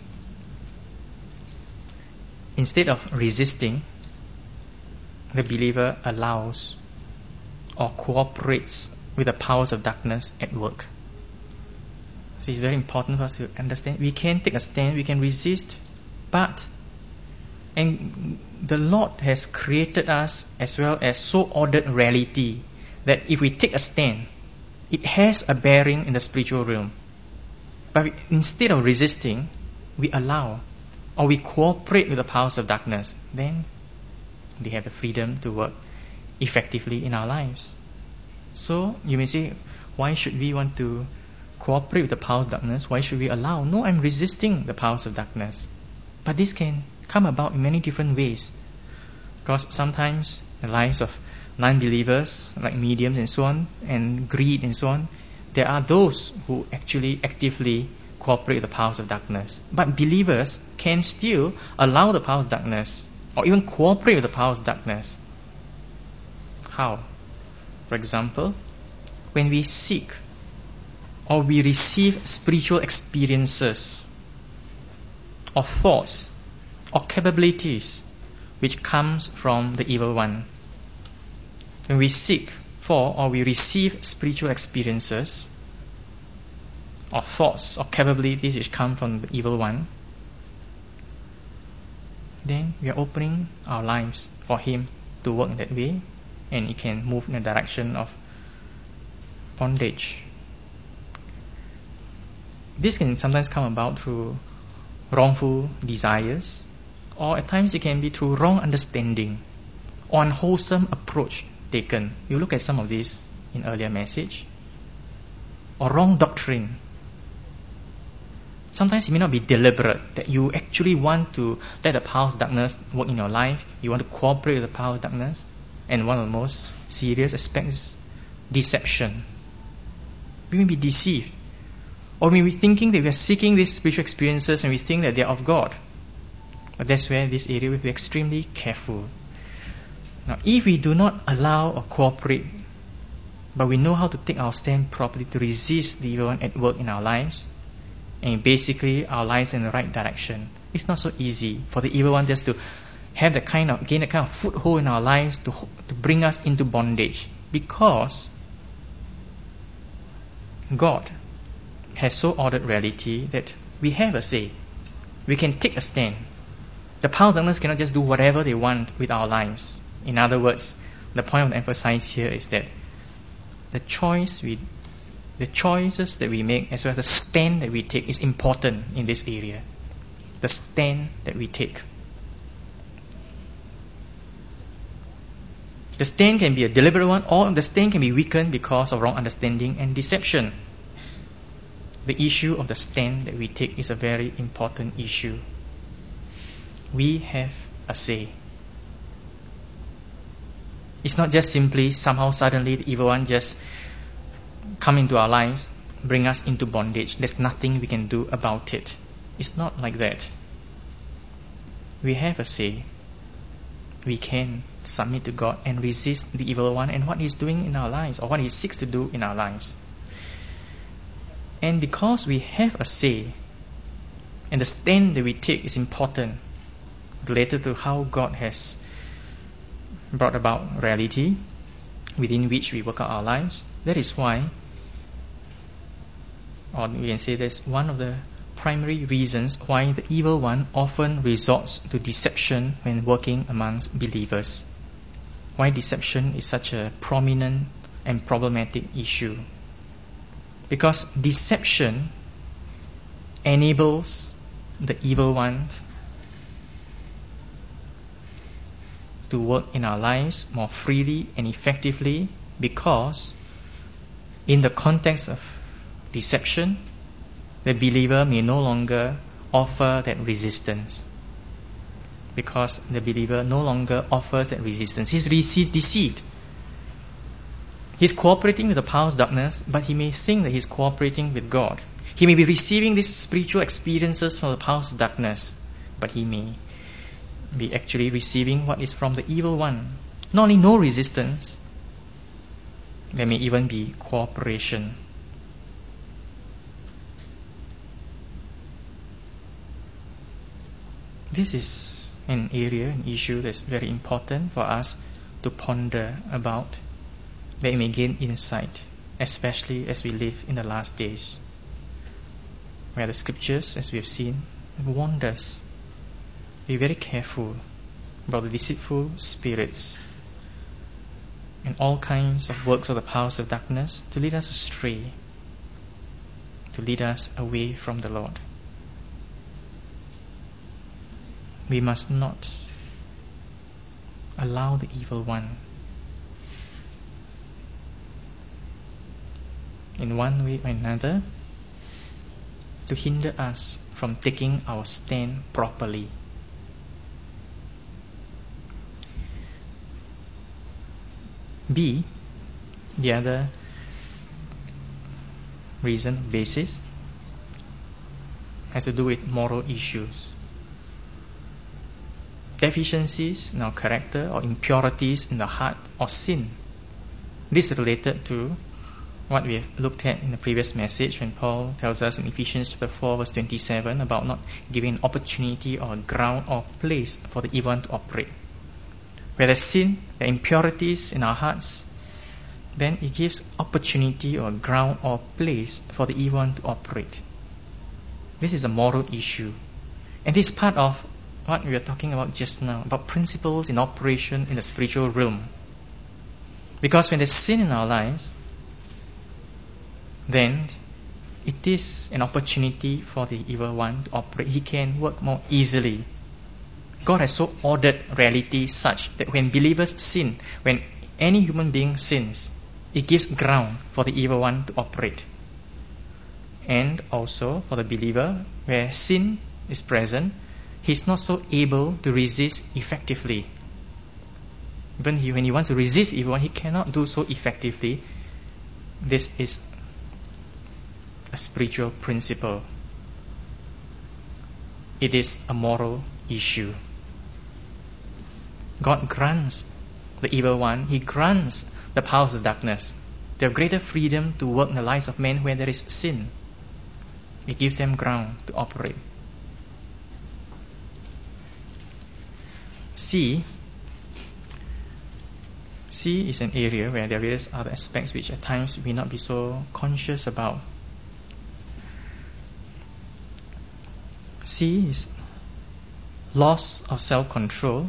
A: instead of resisting, the believer allows or cooperates with the powers of darkness at work. So it's very important for us to understand. We can take a stand, we can resist, but and the Lord has created us as well as so ordered reality that if we take a stand, it has a bearing in the spiritual realm. But we, instead of resisting, we allow or we cooperate with the powers of darkness. Then they have the freedom to work effectively in our lives. So you may say, why should we want to cooperate with the powers of darkness? Why should we allow? No, I'm resisting the powers of darkness. But this can come about in many different ways, because sometimes the lives of non-believers, like mediums and so on, and greed and so on, there are those who actually actively cooperate with the powers of darkness. But believers can still allow the power of darkness or even cooperate with the powers of darkness. How? For example, when we seek or we receive spiritual experiences or thoughts or capabilities which comes from the evil one. When we seek for or we receive spiritual experiences or thoughts or capabilities which come from the evil one, then we are opening our lives for him to work in that way, and it can move in the direction of bondage. This can sometimes come about through wrongful desires, or at times it can be through wrong understanding or unwholesome approach taken. We look at some of these in earlier message. Or wrong doctrine. Sometimes it may not be deliberate, that you actually want to let the power of darkness work in your life, you want to cooperate with the power of darkness, and one of the most serious aspects is deception. We may be deceived, or we may be thinking that we are seeking these spiritual experiences and we think that they are of God. But that's where this area we have to be extremely careful. Now, if we do not allow or cooperate, but we know how to take our stand properly to resist the evil one at work in our lives, and basically our lives in the right direction, it's not so easy for the evil one just to have the kind of gain a kind of foothold in our lives to to bring us into bondage, because God has so ordered reality that we have a say. We can take a stand. The power of darkness cannot just do whatever they want with our lives. In other words, the point I want to emphasize here is that the choice we, the choices that we make, as well as the stand that we take, is important in this area. The stand that we take. The stand can be a deliberate one, or the stand can be weakened because of wrong understanding and deception. The issue of the stand that we take is a very important issue. We have a say. It's not just simply somehow suddenly the evil one just come into our lives, bring us into bondage. There's nothing we can do about it. It's not like that. We have a say. We can submit to God and resist the evil one and what he's doing in our lives, or what he seeks to do in our lives. And because we have a say, and the stand that we take is important, related to how God has brought about reality within which we work out our lives. That is why, or we can say that's one of the primary reasons why the evil one often resorts to deception when working amongst believers. Why deception is such a prominent and problematic issue. Because deception enables the evil one to work in our lives more freely and effectively, because in the context of deception, the believer may no longer offer that resistance. Because the believer no longer offers that resistance. He's, re- he's deceived. He's cooperating with the powers of darkness, but he may think that he's cooperating with God. He may be receiving these spiritual experiences from the powers of darkness, but he may be actually receiving what is from the evil one. Not only no resistance, there may even be cooperation. This is an area, an issue that's very important for us to ponder about, that we may gain insight, especially as we live in the last days, where the scriptures, as we have seen, have warned us. Be very careful about the deceitful spirits and all kinds of works of the powers of darkness to lead us astray, to lead us away from the Lord. We must not allow the evil one, in one way or another, to hinder us from taking our stand properly. B, the other reason, basis, has to do with moral issues. Deficiencies in our character or impurities in the heart or sin. This is related to what we have looked at in the previous message when Paul tells us in Ephesians chapter four verse twenty-seven about not giving an opportunity or a ground or place for the evil one to operate. Where there's sin, the impurities in our hearts, then it gives opportunity or ground or place for the evil one to operate. This is a moral issue. And this is part of what we were talking about just now, about principles in operation in the spiritual realm. Because when there's sin in our lives, then it is an opportunity for the evil one to operate. He can work more easily. God has so ordered reality such that when believers sin, when any human being sins, it gives ground for the evil one to operate. And also for the believer, where sin is present, he's not so able to resist effectively. Even he, when he wants to resist evil one, he cannot do so effectively. This is a spiritual principle. It is a moral issue. God grants the evil one, He grants the powers of darkness to have greater freedom to work in the lives of men where there is sin. It gives them ground to operate. C. C is an area where there are various other aspects which at times we may not be so conscious about. C is loss of self-control,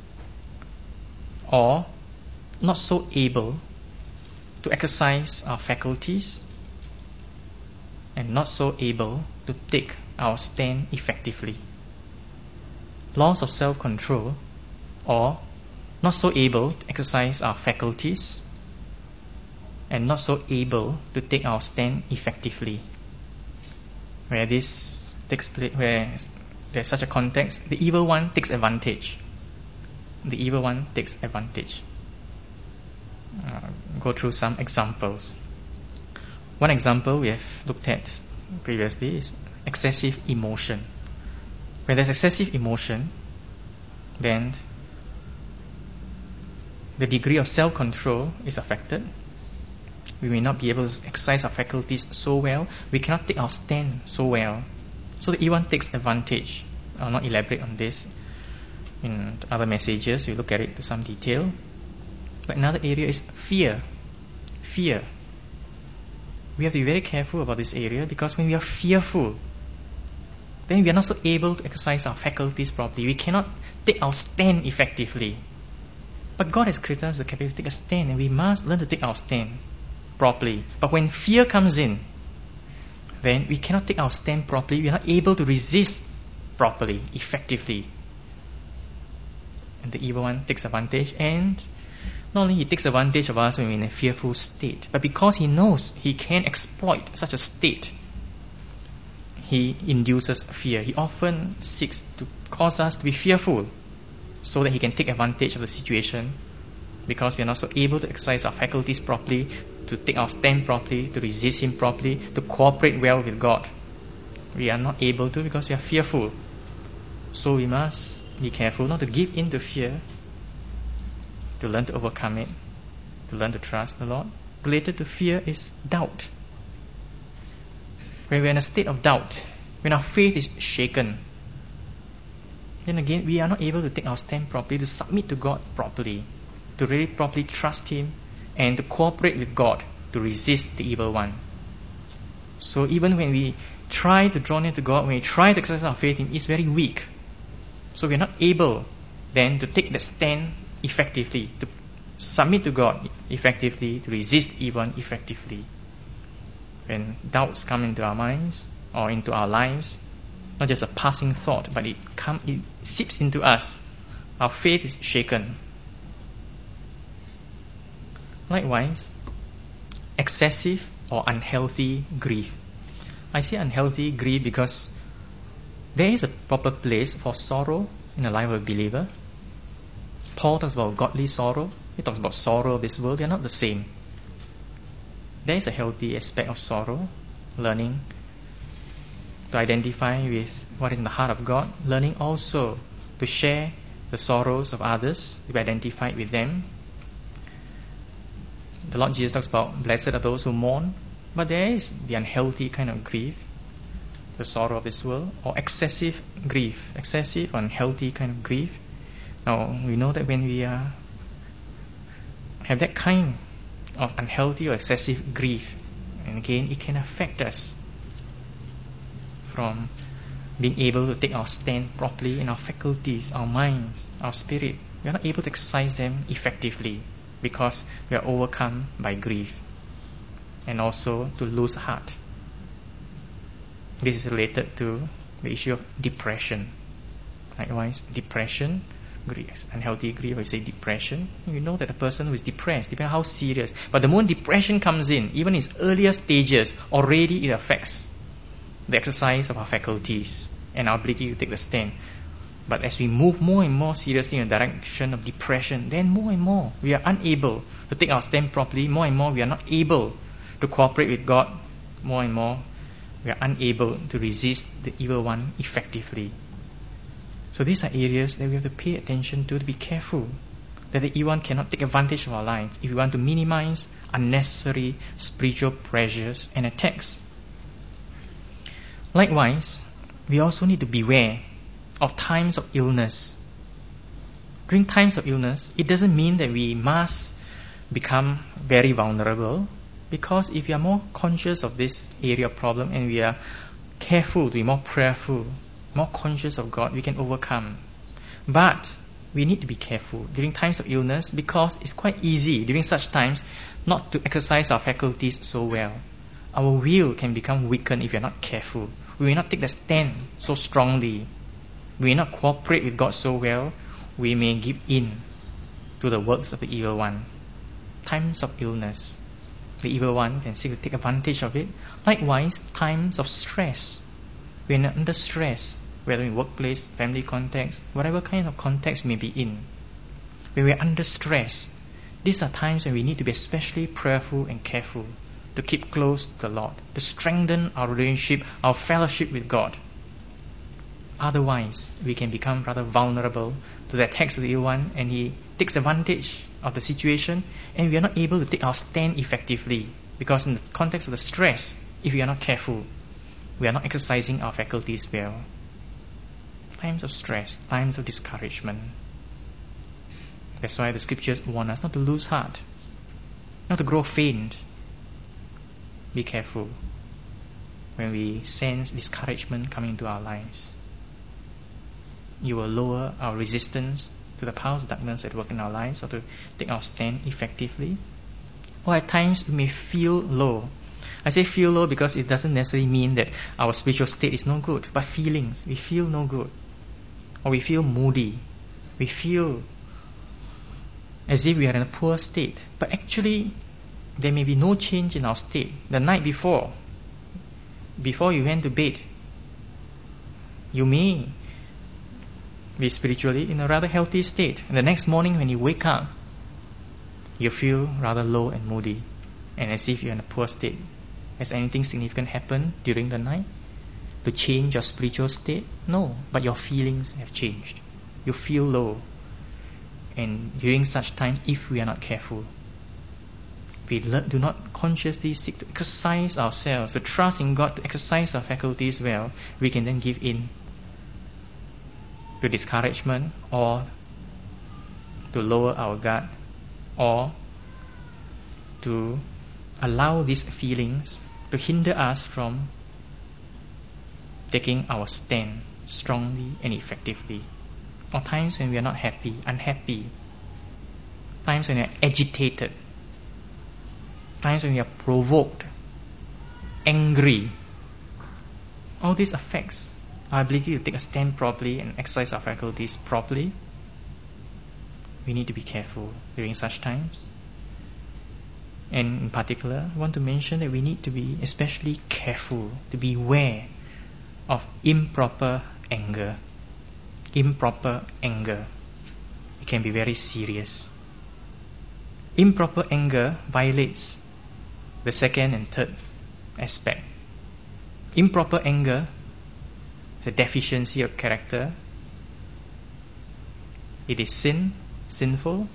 A: or not so able to exercise our faculties and not so able to take our stand effectively. Loss of self-control, or not so able to exercise our faculties and not so able to take our stand effectively. Where this takes place, where there's such a context, the evil one takes advantage. The evil one takes advantage. Uh, go through some examples. One example we have looked at previously is excessive emotion. When there's excessive emotion, then the degree of self-control is affected. We may not be able to exercise our faculties so well. We cannot take our stand so well. So the evil one takes advantage. I'll not elaborate on this in other messages. We look at it to some detail. But another area is fear. Fear. We have to be very careful about this area, because when we are fearful, then we are not so able to exercise our faculties properly. We cannot take our stand effectively. But God has created us the capacity to take a stand, and we must learn to take our stand properly. But when fear comes in, then we cannot take our stand properly. We are not able to resist properly, effectively. And the evil one takes advantage, and not only he takes advantage of us when we're in a fearful state, but because he knows he can exploit such a state, he induces fear. He often seeks to cause us to be fearful so that he can take advantage of the situation, because we are not so able to exercise our faculties properly, to take our stand properly, to resist him properly, to cooperate well with God. We are not able to because we are fearful. So we must be careful not to give in to fear, to learn to overcome it, to learn to trust the Lord. Related to fear is doubt. When we are in a state of doubt, when our faith is shaken, then again we are not able to take our stand properly, to submit to God properly, to really properly trust Him, and to cooperate with God to resist the evil one. So even when we try to draw near to God, when we try to exercise our faith, it's very weak. So we are not able then to take that stand effectively, to submit to God effectively, to resist evil one effectively. When doubts come into our minds or into our lives, not just a passing thought, but it come, it seeps into us. Our faith is shaken. Likewise, excessive or unhealthy grief. I say unhealthy grief because there is a proper place for sorrow in the life of a believer. Paul talks about godly sorrow. He talks about sorrow of this world. They are not the same. There is a healthy aspect of sorrow. learning to identify with what is in the heart of God, learning also to share the sorrows of others, to be identified with them. The Lord Jesus talks about blessed are those who mourn, but there is the unhealthy kind of grief, the sorrow of this world, or excessive grief, excessive unhealthy kind of grief. Now we know that when we uh, have that kind of unhealthy or excessive grief, and again it can affect us from being able to take our stand properly in our faculties, our minds, our spirit. We are not able to exercise them effectively because we are overcome by grief, and also to lose heart. This is related to the issue of depression. Likewise, depression, grief, unhealthy grief, or you say depression, you know that a person who is depressed, depending on how serious, but the moment depression comes in, even in its earlier stages, already it affects the exercise of our faculties and our ability to take the stand. But as we move more and more seriously in the direction of depression, then more and more we are unable to take our stand properly, more and more we are not able to cooperate with God, more and more we are unable to resist the evil one effectively. So these are areas that we have to pay attention to, to be careful that the evil one cannot take advantage of our life if we want to minimize unnecessary spiritual pressures and attacks. Likewise, we also need to beware of times of illness. During times of illness, it doesn't mean that we must become very vulnerable, because if we are more conscious of this area of problem and we are careful to be more prayerful, more conscious of God, we can overcome. But we need to be careful during times of illness, because it's quite easy during such times not to exercise our faculties so well. Our will can become weakened if we are not careful. We will not take the stand so strongly. We will not cooperate with God so well. We may give in to the works of the evil one. Times of illness, the evil one can seek to take advantage of it. Likewise, times of stress. We are under stress, whether in workplace, family context, whatever kind of context we may be in. When we are under stress, these are times when we need to be especially prayerful and careful, to keep close to the Lord, to strengthen our relationship, our fellowship with God. Otherwise, we can become rather vulnerable to the attacks of the evil one, and he takes advantage of the situation, and we are not able to take our stand effectively, because in the context of the stress, if we are not careful, we are not exercising our faculties well. Times of stress, times of discouragement. That's why the scriptures warn us not to lose heart, not to grow faint. Be careful when we sense discouragement coming into our lives. You will lower our resistance to the powers of darkness that work in our lives, or to take our stand effectively. Or at times we may feel low. I say feel low because it doesn't necessarily mean that our spiritual state is no good, but feelings, we feel no good. Or we feel moody. We feel as if we are in a poor state. But actually, there may be no change in our state. The night before, before you went to bed, you may be spiritually in a rather healthy state. And the next morning when you wake up, you feel rather low and moody, and as if you're in a poor state. Has anything significant happened during the night to change your spiritual state? No, but your feelings have changed. You feel low. And during such times, if we are not careful, we do not consciously seek to exercise ourselves, to trust in God, to exercise our faculties well, we can then give in to discouragement, or to lower our guard, or to allow these feelings to hinder us from taking our stand strongly and effectively. Or times when we are not happy, unhappy, times when we are agitated, times when we are provoked, angry. All this affects our ability to take a stand properly and exercise our faculties properly. We need to be careful during such times. And in particular, I want to mention that we need to be especially careful, to beware of improper anger. Improper anger. It can be very serious. Improper anger violates the second and third aspect improper anger is a deficiency of character. It is sin, sinful.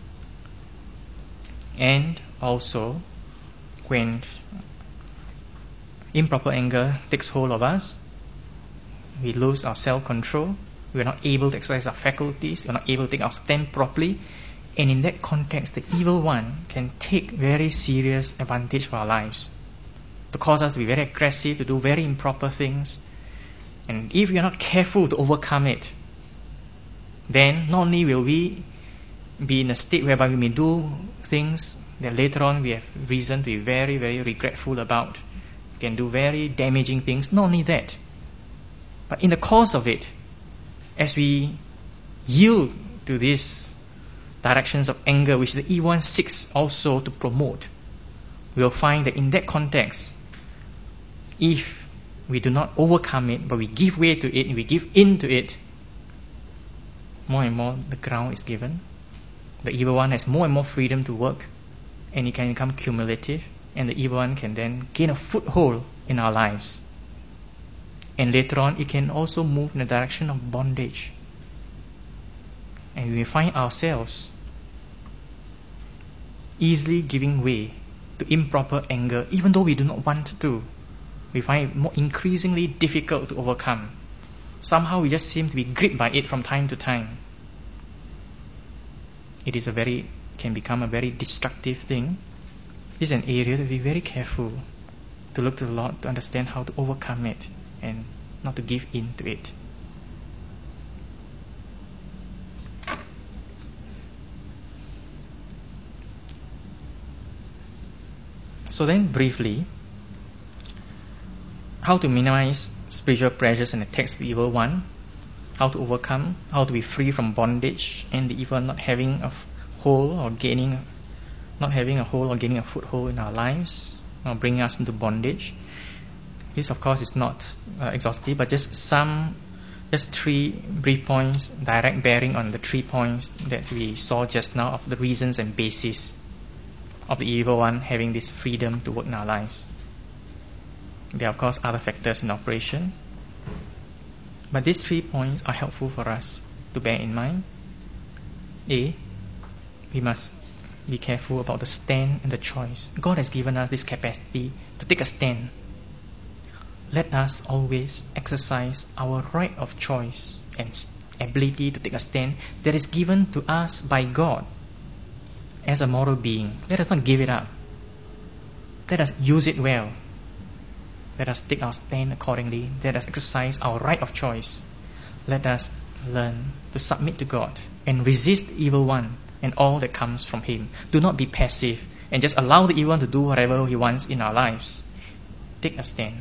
A: And also, when improper anger takes hold of us, we lose our self-control. We are not able to exercise our faculties. We are not able to take our stand properly. And in that context, the evil one can take very serious advantage for our lives, to cause us to be very aggressive, to do very improper things. And if we are not careful to overcome it, then not only will we be in a state whereby we may do things that later on we have reason to be very, very regretful about, we can do very damaging things. Not only that, but in the course of it, as we yield to these directions of anger which the evil one seeks also to promote, we will find that in that context, if we do not overcome it, but we give way to it, we give in to it, more and more the ground is given. The evil one has more and more freedom to work, and it can become cumulative, and the evil one can then gain a foothold in our lives. And later on, it can also move in the direction of bondage. And we may find ourselves easily giving way to improper anger, even though we do not want to. We find it more increasingly difficult to overcome. Somehow we just seem to be gripped by it from time to time. It is a very, can become a very destructive thing. This is an area to be very careful, to look to the Lord to understand how to overcome it and not to give in to it. So then, briefly, how to minimize spiritual pressures and attacks of the evil one, how to overcome, how to be free from bondage and the evil not having a hold or gaining, not having a hold or gaining a foothold in our lives, or bringing us into bondage. This, of course, is not uh, exhaustive, but just some, just three brief points, direct bearing on the three points that we saw just now of the reasons and basis of the evil one having this freedom to work in our lives. There are, of course, other factors in operation, but these three points are helpful for us to bear in mind. A, we must be careful about the stand and the choice. God has given us this capacity to take a stand. Let us always exercise our right of choice and ability to take a stand that is given to us by God as a moral being. Let us not give it up. Let us use it well. Let us take our stand accordingly. Let us exercise our right of choice. Let us learn to submit to God and resist the evil one and all that comes from him. Do not be passive and just allow the evil one to do whatever he wants in our lives. Take a stand.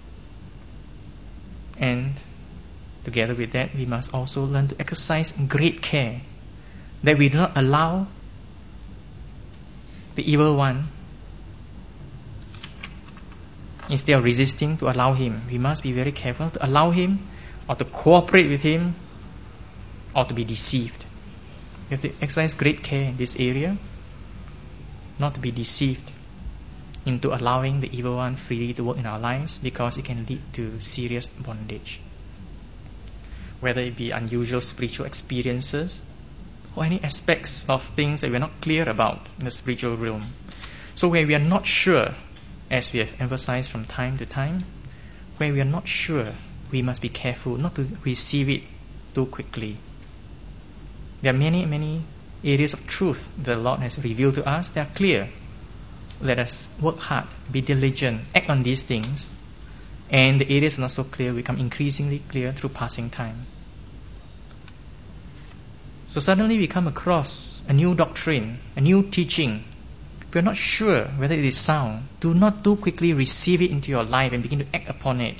A: And together with that, we must also learn to exercise great care that we do not allow the evil one, instead of resisting, to allow him. We must be very careful to allow him or to cooperate with him or to be deceived. We have to exercise great care in this area, not to be deceived into allowing the evil one freely to work in our lives, because it can lead to serious bondage. Whether it be unusual spiritual experiences or any aspects of things that we are not clear about in the spiritual realm. So where we are not sure, as we have emphasized from time to time, where we are not sure, we must be careful not to receive it too quickly. There are many, many areas of truth that the Lord has revealed to us that are clear. Let us work hard, be diligent, act on these things, and the areas not so clear become increasingly clear through passing time. So suddenly we come across a new doctrine, a new teaching. If you are not sure whether it is sound, do not too quickly receive it into your life and begin to act upon it.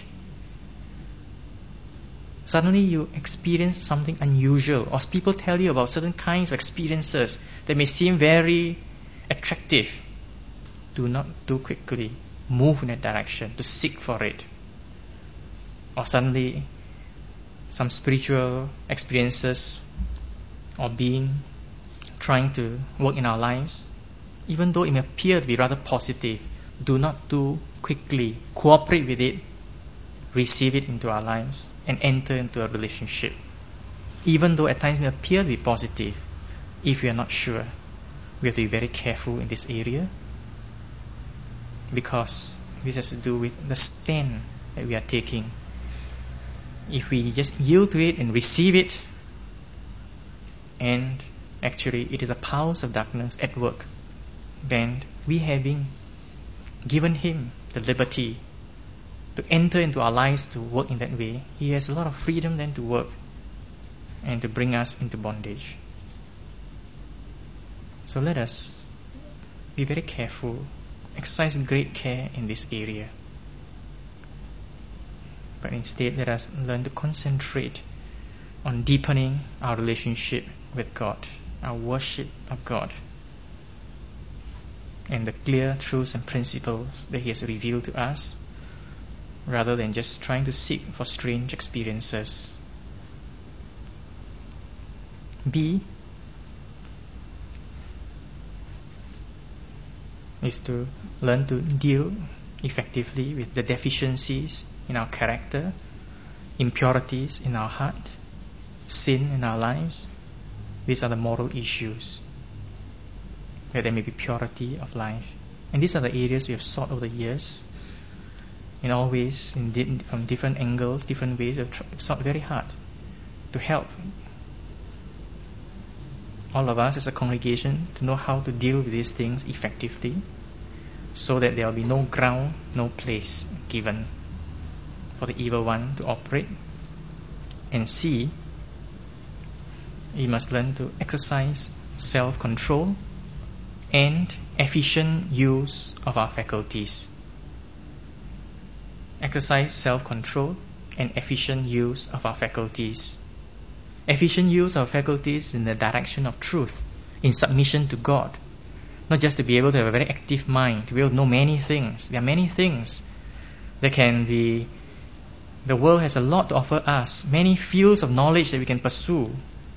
A: Suddenly you experience something unusual, or people tell you about certain kinds of experiences that may seem very attractive. Do not too quickly move in that direction to seek for it. Or suddenly some spiritual experiences or being trying to work in our lives, even though it may appear to be rather positive, do not too quickly cooperate with it receive it into our lives, and enter into a relationship. Even though at times may appear to be positive, if we are not sure, we have to be very careful in this area, because this has to do with the stand that we are taking. If we just yield to it and receive it, and actually it is the powers of darkness at work, then we having given him the liberty to enter into our lives to work in that way, he has a lot of freedom then to work and to bring us into bondage. So let us be very careful, exercise great care in this area. But instead, let us learn to concentrate on deepening our relationship with God, our worship of God, and the clear truths and principles that He has revealed to us, rather than just trying to seek for strange experiences. B is to learn to deal effectively with the deficiencies in our character, impurities in our heart, sin in our lives. These are the moral issues, where there may be purity of life. And these are the areas we have sought over the years, in all ways, in di- from different angles, different ways. We have tr- sought very hard to help all of us as a congregation to know how to deal with these things effectively, so that there will be no ground, no place given for the evil one to operate. And C, we must learn to exercise self-control and efficient use of our faculties. Exercise self-control and efficient use of our faculties. Efficient use of faculties in the direction of truth, in submission to God. Not just to be able to have a very active mind, to be able to know many things. There are many things that can be... The world has a lot to offer us, many fields of knowledge that we can pursue.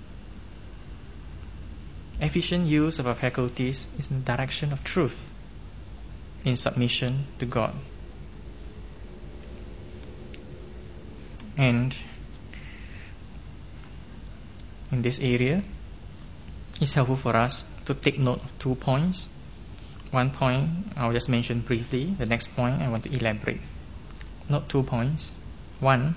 A: Efficient use of our faculties is in the direction of truth, in submission to God. And in this area, it's helpful for us to take note of two points. One point I'll just mention briefly. The next point I want to elaborate. Note two points. One,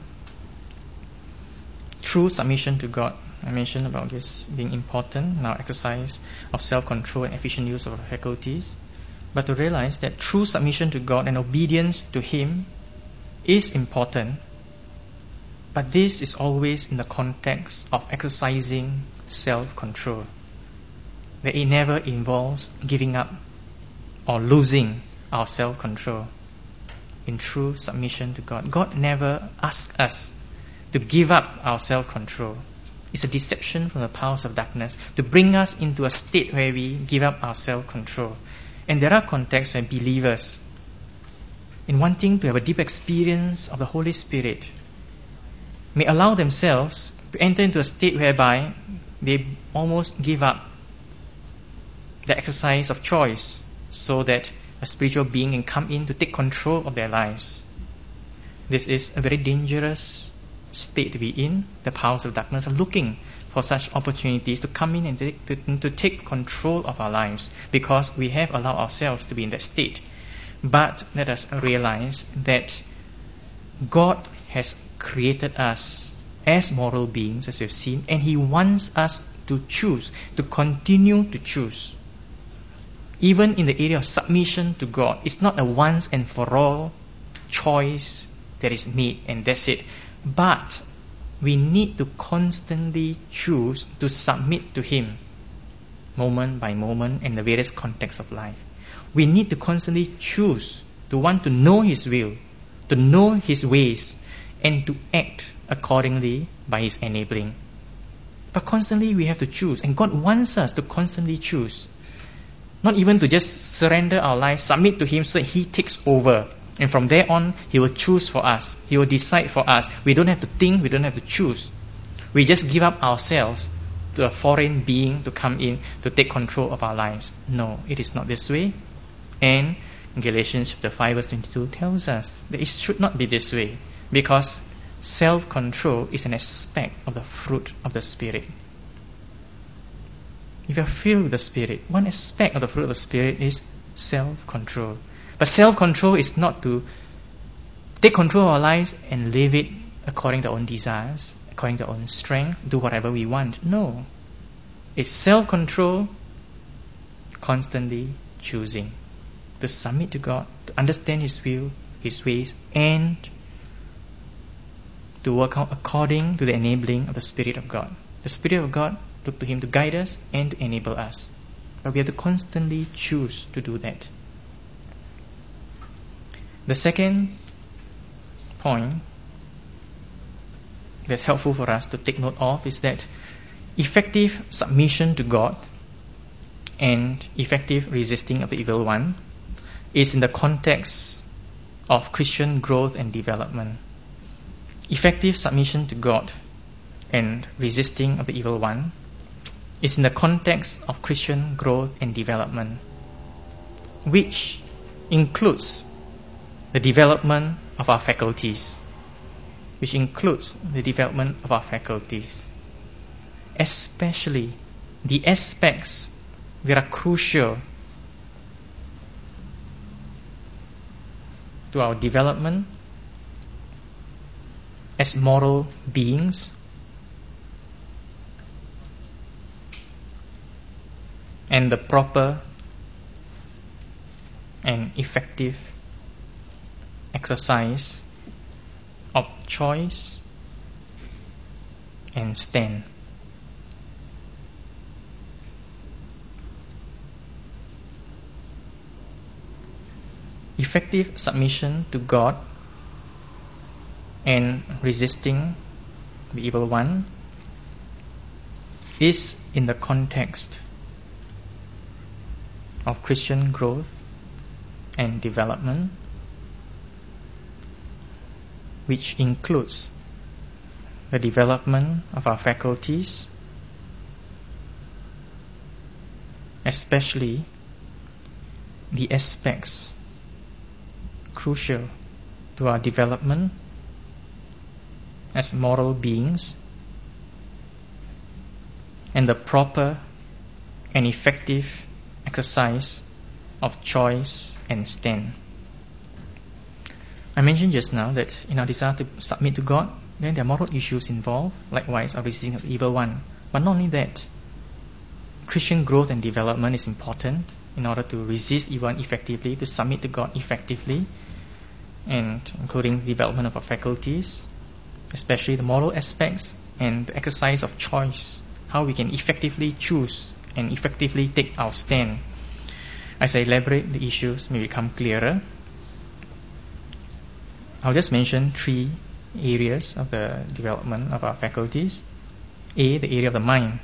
A: true submission to God. I mentioned about this being important in our exercise of self-control and efficient use of our faculties. But to realize that true submission to God and obedience to Him is important. But this is always in the context of exercising self-control. That it never involves giving up or losing our self-control in true submission to God. God never asks us to give up our self-control. It's a deception from the powers of darkness to bring us into a state where we give up our self-control. And there are contexts where believers, in wanting to have a deep experience of the Holy Spirit, may allow themselves to enter into a state whereby they almost give up the exercise of choice, so that a spiritual being can come in to take control of their lives. This is a very dangerous state to be in. The powers of darkness are looking for such opportunities to come in and take, to, to take control of our lives, because we have allowed ourselves to be in that state. But let us realize that God has created us as moral beings, as we have seen, and He wants us to choose, to continue to choose. Even in the area of submission to God, it's not a once and for all choice that is made and that's it. But we need to constantly choose to submit to Him, moment by moment, in the various contexts of life. We need to constantly choose to want to know His will, to know His ways, and to act accordingly by His enabling. But constantly we have to choose, and God wants us to constantly choose. Not even to just surrender our lives, submit to Him so that He takes over. And from there on, He will choose for us. He will decide for us. We don't have to think, we don't have to choose. We just give up ourselves to a foreign being to come in to take control of our lives. No, it is not this way. And Galatians chapter five verse twenty-two tells us that it should not be this way. Because self-control is an aspect of the fruit of the Spirit. If you are filled with the Spirit, one aspect of the fruit of the Spirit is self-control. But self-control is not to take control of our lives and live it according to our own desires, according to our own strength, do whatever we want. No. It's self-control, constantly choosing to submit to God, to understand His will, His ways, and to work out according to the enabling of the Spirit of God. The Spirit of God, look to Him to guide us and to enable us. But we have to constantly choose to do that. The second point that's helpful for us to take note of is that effective submission to God and effective resisting of the evil one is in the context of Christian growth and development. Effective submission to God and resisting of the evil one is in the context of Christian growth and development, which includes the development of our faculties, which includes the development of our faculties, especially the aspects that are crucial to our development as moral beings, and the proper and effective exercise of choice and stand. Effective submission to God and resisting the evil one is in the context of Christian growth and development, which includes the development of our faculties, especially the aspects crucial to our development as moral beings, and the proper and effective exercise of choice and stand. I mentioned just now that in our desire to submit to God, then there are moral issues involved, likewise our resisting of the evil one. But not only that, Christian growth and development is important in order to resist evil one effectively, to submit to God effectively, and including the development of our faculties, especially the moral aspects and the exercise of choice, how we can effectively choose and effectively take our stand. As I elaborate, the issues may become clearer. I'll just mention three areas of the development of our faculties. A, the area of the mind.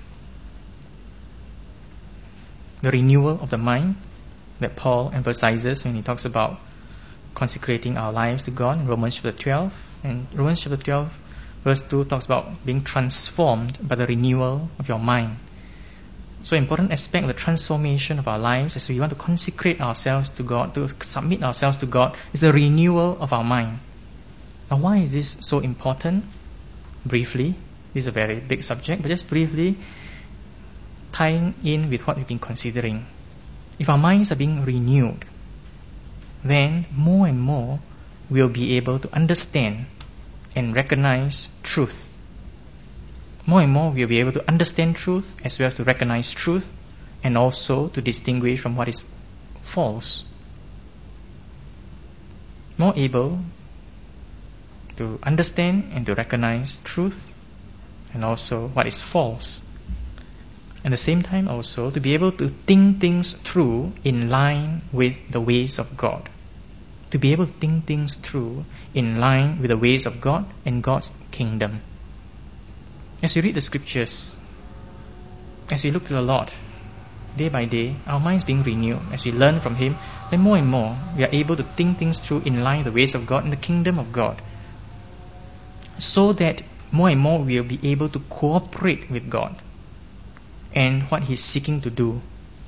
A: The renewal of the mind that Paul emphasizes when he talks about consecrating our lives to God in Romans chapter twelve. And Romans chapter twelve verse two talks about being transformed by the renewal of your mind. So important aspect of the transformation of our lives as we want to consecrate ourselves to God, to submit ourselves to God, is the renewal of our mind. Now why is this so important? Briefly, this is a very big subject, but just briefly tying in with what we've been considering. If our minds are being renewed, then more and more we'll be able to understand and recognize truth. More and more we'll be able to understand truth as well as to recognize truth, and also to distinguish from what is false. More able to understand and to recognize truth and also what is false. At the same time also to be able to think things through in line with the ways of God. To be able to think things through in line with the ways of God and God's kingdom. As we read the scriptures, as we look to the Lord, day by day, our minds being renewed, as we learn from Him, then more and more we are able to think things through in line with the ways of God and the kingdom of God. So that more and more we will be able to cooperate with God and what He's seeking to do.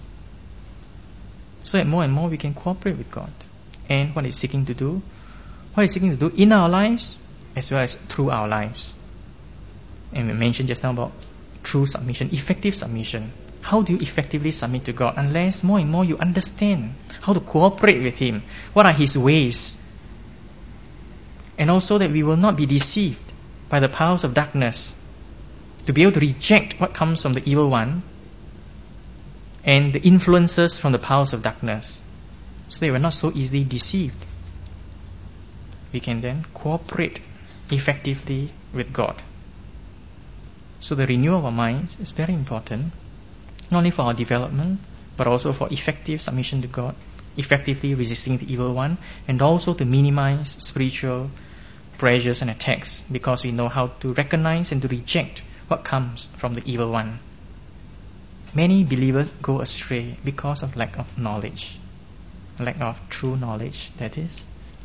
A: So that more and more we can cooperate with God and what He's seeking to do, what He's seeking to do in our lives as well as through our lives. And we mentioned just now about true submission, effective submission. How do you effectively submit to God? Unless more and more you understand how to cooperate with Him. What are His ways? And also that we will not be deceived by the powers of darkness. To be able to reject what comes from the evil one and the influences from the powers of darkness. So that we're not so easily deceived. We can then cooperate effectively with God. So the renewal of our minds is very important, not only for our development, but also for effective submission to God, effectively resisting the evil one, and also to minimize spiritual pressures and attacks, because we know how to recognize and to reject what comes from the evil one. Many believers go astray because of lack of knowledge, lack of true knowledge, that is.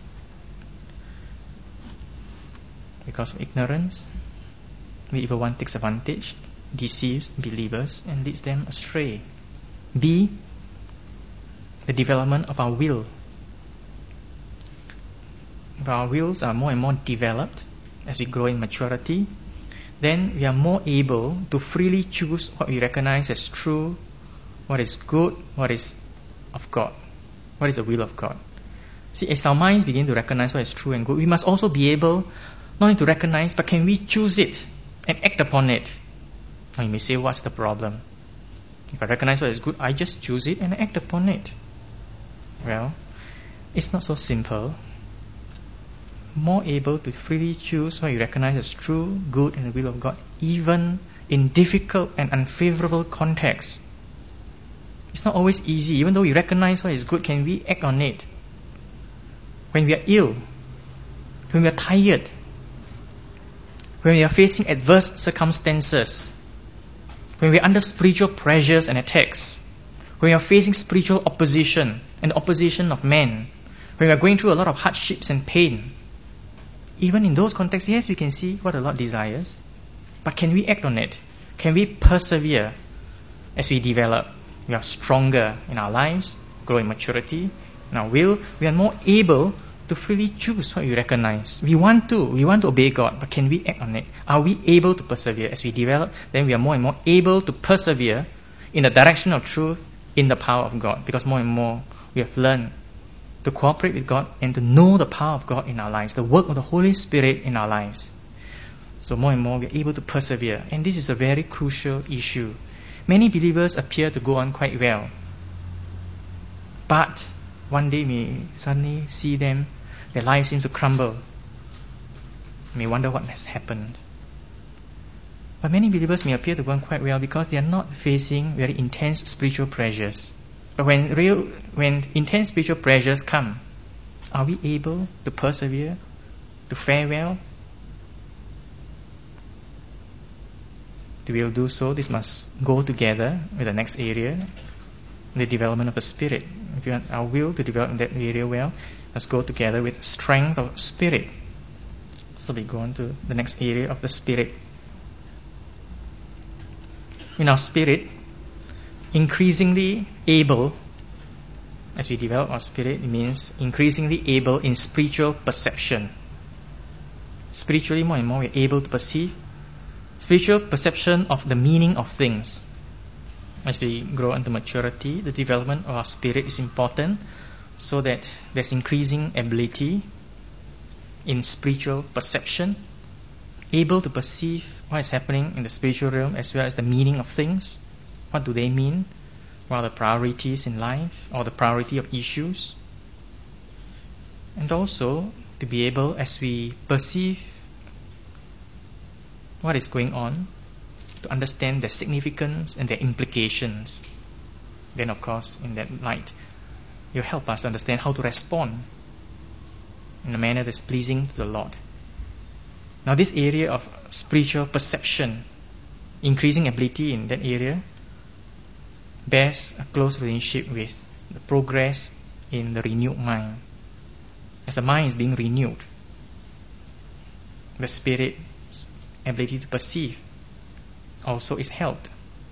A: Because of ignorance, the evil one takes advantage, deceives believers, and leads them astray. B. The development of our will. If our wills are more and more developed as we grow in maturity, then we are more able to freely choose what we recognize as true, what is good, what is of God, what is the will of God. See, as our minds begin to recognize what is true and good, we must also be able not only to recognize, but can we choose it and act upon it? Now you may say, what's the problem? If I recognize what is good, I just choose it and act upon it. Well, it's not so simple. More able to freely choose what you recognize as true, good, and the will of God, even in difficult and unfavorable contexts. It's not always easy. Even though we recognize what is good, can we act on it? When we are ill, when we are tired, when we are facing adverse circumstances, when we are under spiritual pressures and attacks, when we are facing spiritual opposition and opposition of men, when we are going through a lot of hardships and pain, even in those contexts, yes, we can see what the Lord desires, but can we act on it? Can we persevere as we develop? We are stronger in our lives, grow in maturity, in our will. We are more able to freely choose what we recognize. We want to, we want to obey God, but can we act on it? Are we able to persevere? As we develop, then we are more and more able to persevere in the direction of truth, in the power of God, because more and more we have learned to cooperate with God and to know the power of God in our lives, the work of the Holy Spirit in our lives. So more and more we are able to persevere, and this is a very crucial issue. Many believers appear to go on quite well, but one day we suddenly see them, their life seems to crumble. You may wonder what has happened. But many believers may appear to go on quite well because they are not facing very intense spiritual pressures. But when real, when intense spiritual pressures come, are we able to persevere, to fare well? To be able to do so, this must go together with the next area, the development of the Spirit. If you want our will to develop in that area well, must go together with strength of Spirit. So we go on to the next area of the Spirit. In our spirit, increasingly able, as we develop our spirit, it means increasingly able in spiritual perception. Spiritually, more and more we are able to perceive. Spiritual perception of the meaning of things. As we grow into maturity, the development of our spirit is important, so that there's increasing ability in spiritual perception, able to perceive what is happening in the spiritual realm as well as the meaning of things. What do they mean? What are the priorities in life, or the priority of issues? And also to be able, as we perceive what is going on, to understand their significance and their implications. Then of course, in that light, you help us to understand how to respond in a manner that's pleasing to the Lord. Now this area of spiritual perception, increasing ability in that area, bears a close relationship with the progress in the renewed mind. As the mind is being renewed, the spirit's ability to perceive also is helped.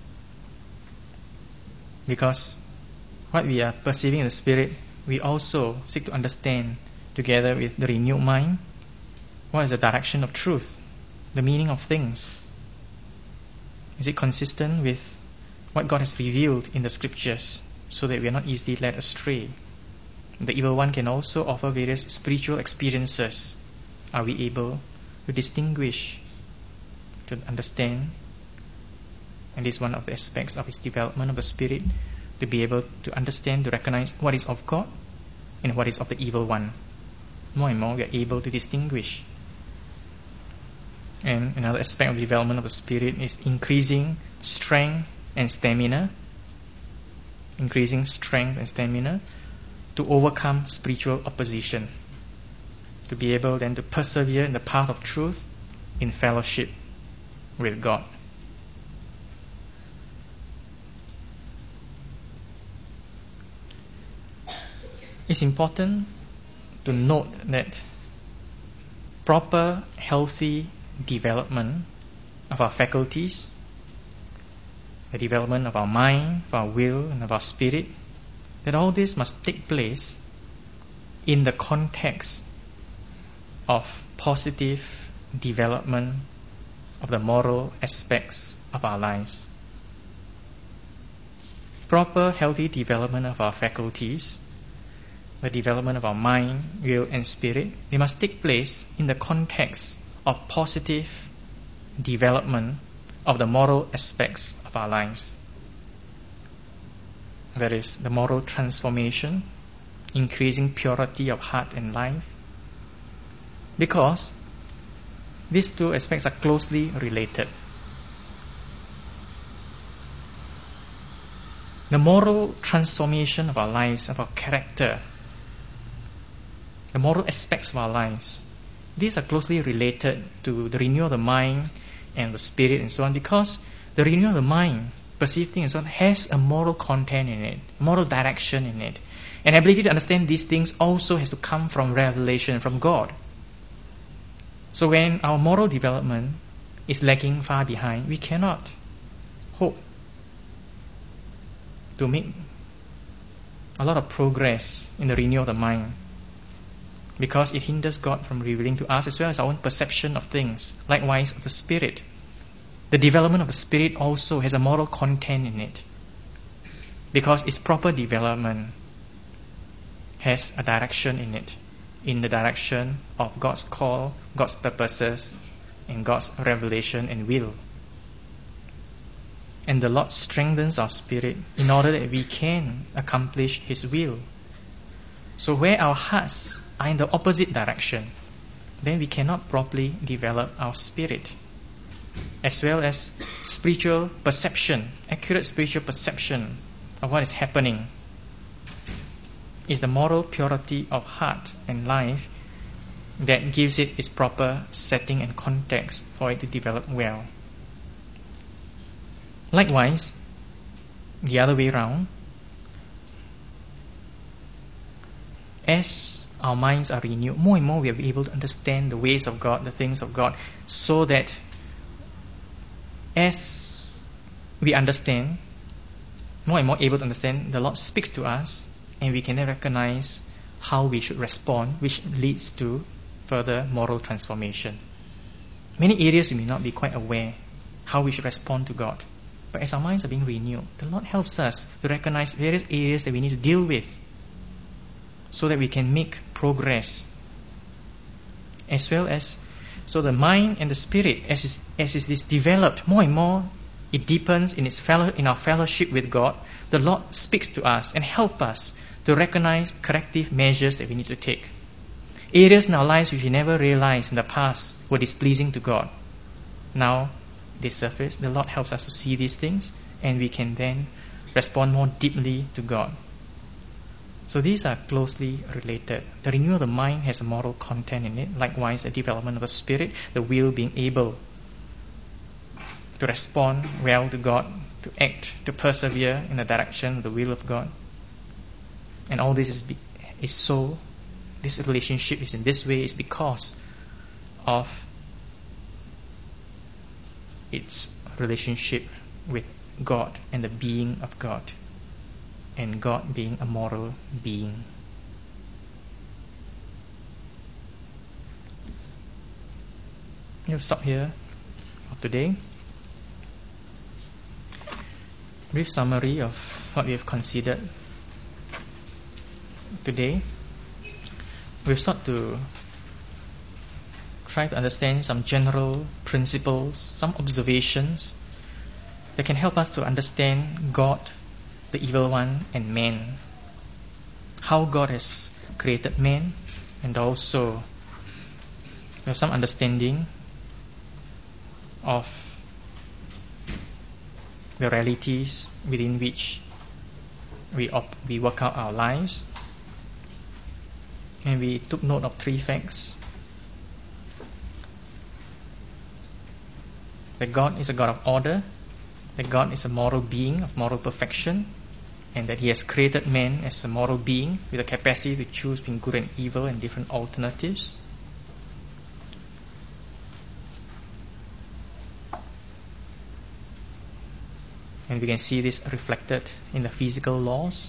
A: Because what we are perceiving in the spirit, we also seek to understand together with the renewed mind What is the direction of truth? The meaning of things? Is it consistent with what God has revealed in the scriptures so that we are not easily led astray? The evil one can also offer various spiritual experiences. Are we able to distinguish, to understand? And this is one of the aspects of his development of the spirit, to be able to understand, to recognize what is of God and what is of the evil one. More and more we are able to distinguish. And another aspect of the development of the spirit is increasing strength and stamina. Increasing strength and stamina to overcome spiritual opposition. To be able then to persevere in the path of truth in fellowship with God. It's important to note that proper, healthy development of our faculties, the development of our mind, of our will, and of our spirit, that all this must take place in the context of positive development of the moral aspects of our lives. Proper, healthy development of our faculties, the development of our mind, will, and spirit, they must take place in the context of positive development of the moral aspects of our lives. That is, the moral transformation, increasing purity of heart and life. Because these two aspects are closely related. The moral transformation of our lives, of our character, the moral aspects of our lives, these are closely related to the renewal of the mind and the spirit and so on, because the renewal of the mind, perceiving and so on, has a moral content in it, moral direction in it. And ability to understand these things also has to come from revelation from God. So when our moral development is lagging far behind, we cannot hope to make a lot of progress in the renewal of the mind, because it hinders God from revealing to us as well as our own perception of things. Likewise, the spirit. The development of the spirit also has a moral content in it, because its proper development has a direction in it, in the direction of God's call, God's purposes, and God's revelation and will. And the Lord strengthens our spirit in order that we can accomplish His will. So where our hearts are in the opposite direction, then we cannot properly develop our spirit, as well as spiritual perception, accurate spiritual perception of what is happening. Is the moral purity of heart and life that gives it its proper setting and context for it to develop well. Likewise, the other way around, as our minds are renewed, more and more we are able to understand the ways of God, the things of God, so that as we understand, more and more able to understand, the Lord speaks to us, and we can then recognize how we should respond, which leads to further moral transformation. Many areas we may not be quite aware how we should respond to God. But as our minds are being renewed, the Lord helps us to recognize various areas that we need to deal with, so that we can make progress. As well as, so the mind and the spirit, as is, as it is developed more and more, it deepens in its fellow, in our fellowship with God. The Lord speaks to us and help us to recognize corrective measures that we need to take. Areas in our lives which we never realized in the past were displeasing to God, now they surface. The Lord helps us to see these things, and we can then respond more deeply to God. So these are closely related. The renewal of the mind has a moral content in it. Likewise, the development of the spirit, the will being able to respond well to God, to act, to persevere in the direction of the will of God. And all this is be, is so, this relationship is in this way, is because of its relationship with God and the being of God, and God being a moral being. We'll stop here for today. Brief summary of what we have considered today. We've sought to try to understand some general principles, some observations that can help us to understand God, the evil one, and man. How God has created man, and also we have some understanding of the realities within which we op- we work out our lives. And we took note of three facts. That God is a God of order, that God is a moral being of moral perfection, and that He has created man as a moral being with the capacity to choose between good and evil and different alternatives. And we can see this reflected in the physical laws,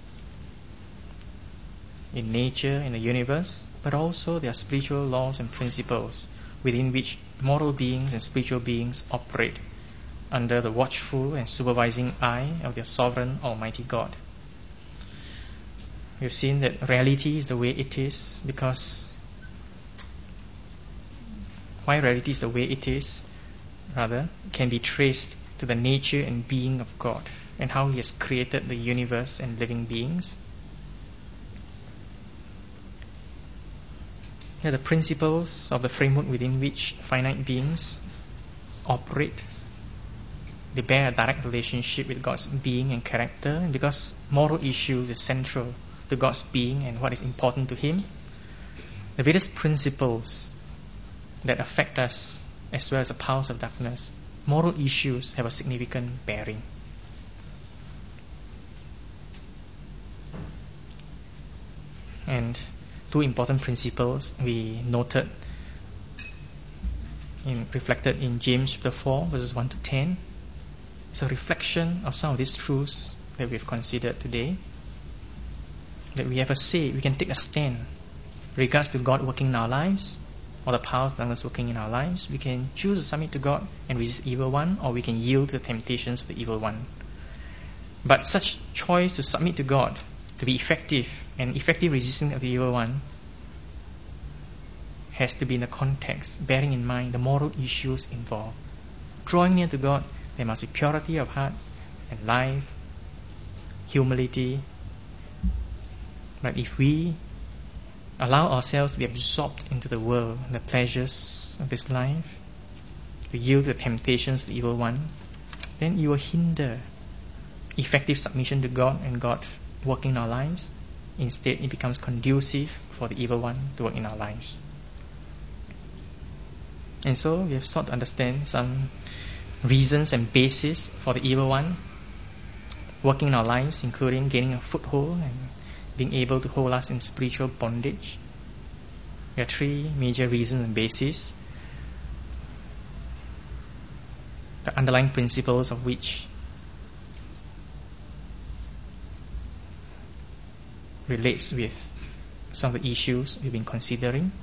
A: in nature, in the universe, but also there are spiritual laws and principles within which moral beings and spiritual beings operate under the watchful and supervising eye of their sovereign Almighty God. We've seen that reality is the way it is because why reality is the way it is, rather, can be traced to the nature and being of God and how He has created the universe and living beings. Here are the principles of the framework within which finite beings operate. They bear a direct relationship with God's being and character, and because moral issues is central to God's being and what is important to Him, the various principles that affect us as well as the powers of darkness, moral issues have a significant bearing. And two important principles we noted in, reflected in James chapter four verses one to ten. It's a reflection of some of these truths that we've considered today. That we have a say, we can take a stand regards to God working in our lives, or the powers of darkness working in our lives. We can choose to submit to God and resist the evil one, or we can yield to the temptations of the evil one. But such choice to submit to God, to be effective and effective resisting of the evil one, has to be in the context, bearing in mind the moral issues involved. Drawing near to God, there must be purity of heart and life, humility. But if we allow ourselves to be absorbed into the world, the pleasures of this life, to yield to the temptations of the evil one, then you will hinder effective submission to God and God working in our lives. Instead, it becomes conducive for the evil one to work in our lives. And so we have sought to understand some reasons and basis for the evil one working in our lives, including gaining a foothold and being able to hold us in spiritual bondage. There are three major reasons and bases, the underlying principles of which relates with some of the issues we've been considering.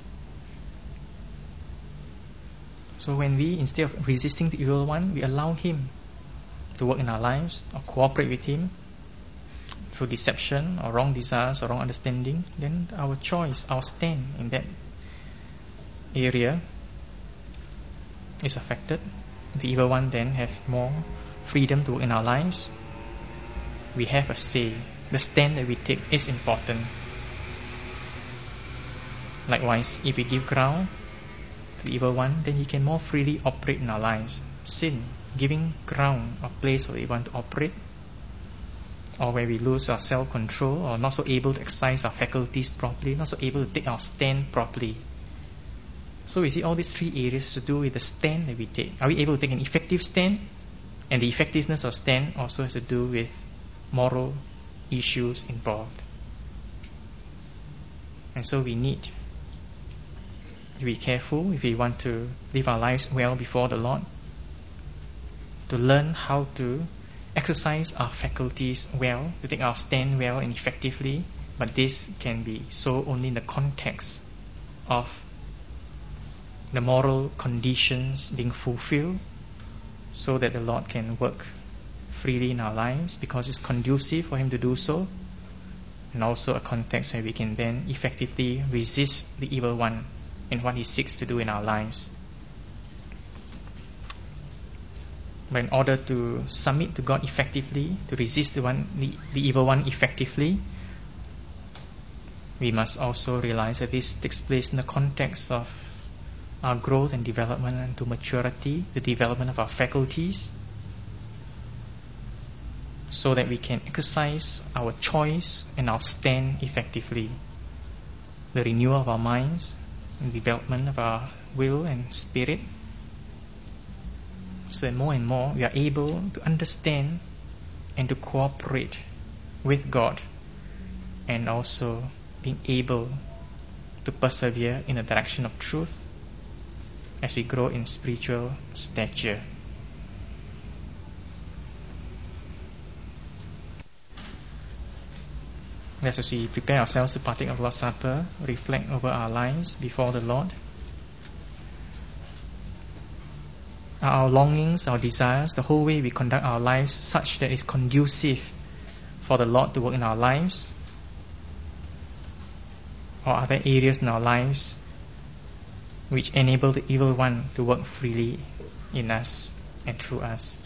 A: So when we, instead of resisting the evil one, we allow him to work in our lives or cooperate with him through deception or wrong desires or wrong understanding, then our choice, our stand in that area is affected. The evil one then have more freedom to work in our lives. We have a say. The stand that we take is important. Likewise, if we give ground to the evil one, then he can more freely operate in our lives. Sin, giving ground or place for the evil one to operate, or where we lose our self-control or not so able to exercise our faculties properly, not so able to take our stand properly. So we see all these three areas to do with the stand that we take. Are we able to take an effective stand? And the effectiveness of stand also has to do with moral issues involved. And so we need to be careful if we want to live our lives well before the Lord, to learn how to exercise our faculties well, to take our stand well and effectively. But this can be so only in the context of the moral conditions being fulfilled so that the Lord can work freely in our lives because it's conducive for Him to do so, and also a context where we can then effectively resist the evil one in what he seeks to do in our lives. But in order to submit to God effectively, to resist the one, the, the evil one effectively, we must also realize that this takes place in the context of our growth and development into maturity, the development of our faculties, so that we can exercise our choice and our stand effectively. The renewal of our minds and development of our will and spirit, so that more and more we are able to understand and to cooperate with God, and also being able to persevere in the direction of truth as we grow in spiritual stature. As we prepare ourselves to partake of the Lord's Supper, reflect over our lives before the Lord. Are our longings, our desires, the whole way we conduct our lives such that it's conducive for the Lord to work in our lives? Or are there areas in our lives which enable the evil one to work freely in us and through us?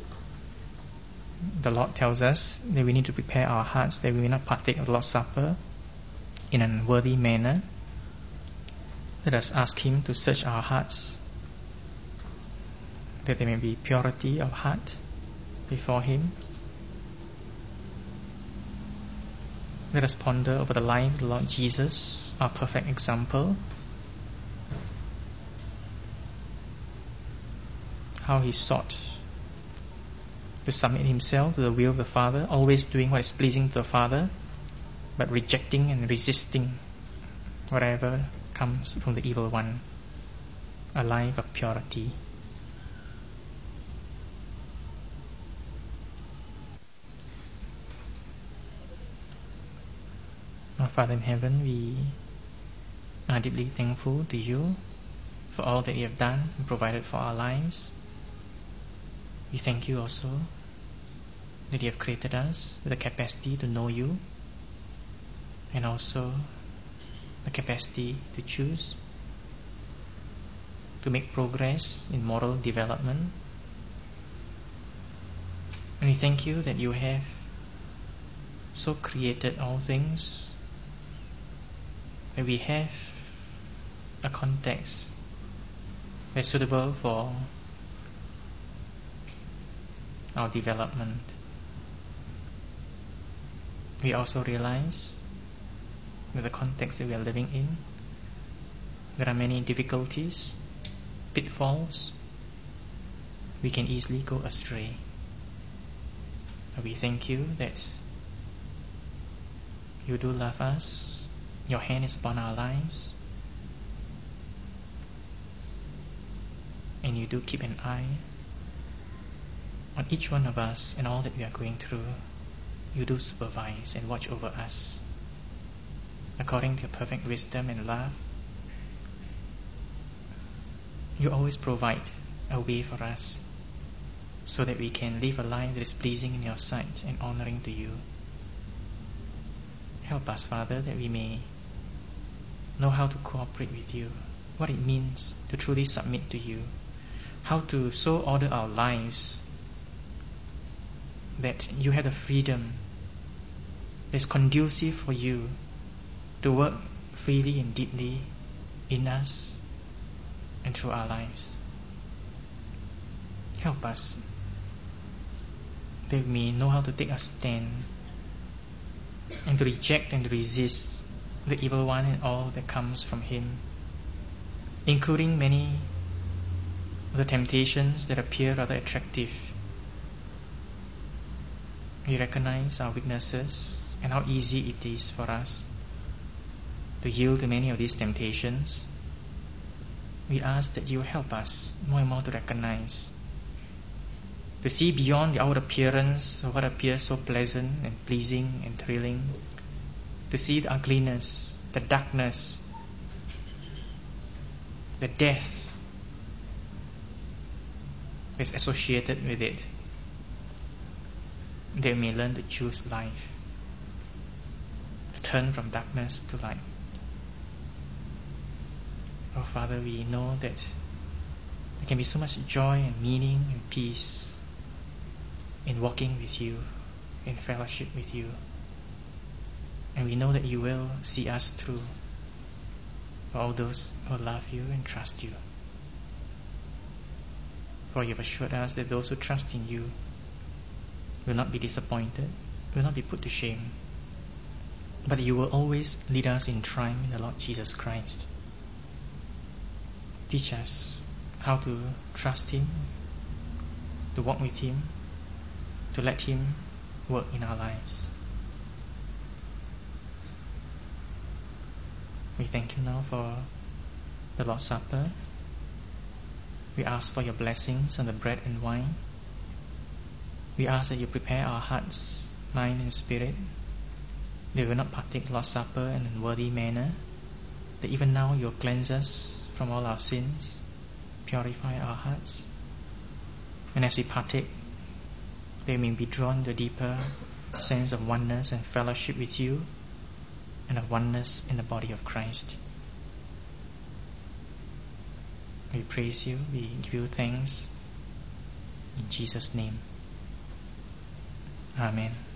A: The Lord tells us that we need to prepare our hearts that we may not partake of the Lord's Supper in an unworthy manner. Let us ask Him to search our hearts, that there may be purity of heart before Him. Let us ponder over the life of the Lord Jesus, our perfect example, how He sought to submit Himself to the will of the Father, always doing what is pleasing to the Father, but rejecting and resisting whatever comes from the evil one. A life of purity. Our Father in heaven, we are deeply thankful to You for all that You have done and provided for our lives. We thank You also that You have created us with the capacity to know You, and also the capacity to choose, to make progress in moral development. And we thank You that You have so created all things that we have a context that's suitable for our development. We also realize that the context that we are living in, there are many difficulties, pitfalls. We can easily go astray. But we thank You that You do love us. Your hand is upon our lives, and You do keep an eye on each one of us and all that we are going through. You do supervise and watch over us according to Your perfect wisdom and love. You always provide a way for us so that we can live a life that is pleasing in Your sight and honoring to You. Help us, Father, that we may know how to cooperate with You, what it means to truly submit to You, how to so order our lives that You have the freedom that's conducive for You to work freely and deeply in us and through our lives. Help us that we may know how to take a stand and to reject and to resist the evil one and all that comes from him, including many of the temptations that appear rather attractive. We recognize our weaknesses and how easy it is for us to yield to many of these temptations. We ask that You help us more and more to recognize, to see beyond the outward appearance of what appears so pleasant and pleasing and thrilling, to see the ugliness, the darkness, the death that's associated with it, they may learn to choose life, to turn from darkness to light. Oh Father, we know that there can be so much joy and meaning and peace in walking with you, in fellowship with you. And we know that you will see us through for all those who love you and trust you. For you have assured us that those who trust in you will not be disappointed, will not be put to shame, but you will always lead us in triumph in the Lord Jesus Christ. Teach us how to trust Him, to walk with Him, to let Him work in our lives. We thank you now for the Lord's Supper. We ask for your blessings on the bread and wine. We ask that you prepare our hearts, mind and spirit, that we will not partake Lord's Supper in an unworthy manner, that even now you will cleanse us from all our sins, purify our hearts, and as we partake, they may be drawn to a deeper sense of oneness and fellowship with you, and of oneness in the body of Christ. We praise you, we give you thanks, in Jesus' name. Amen.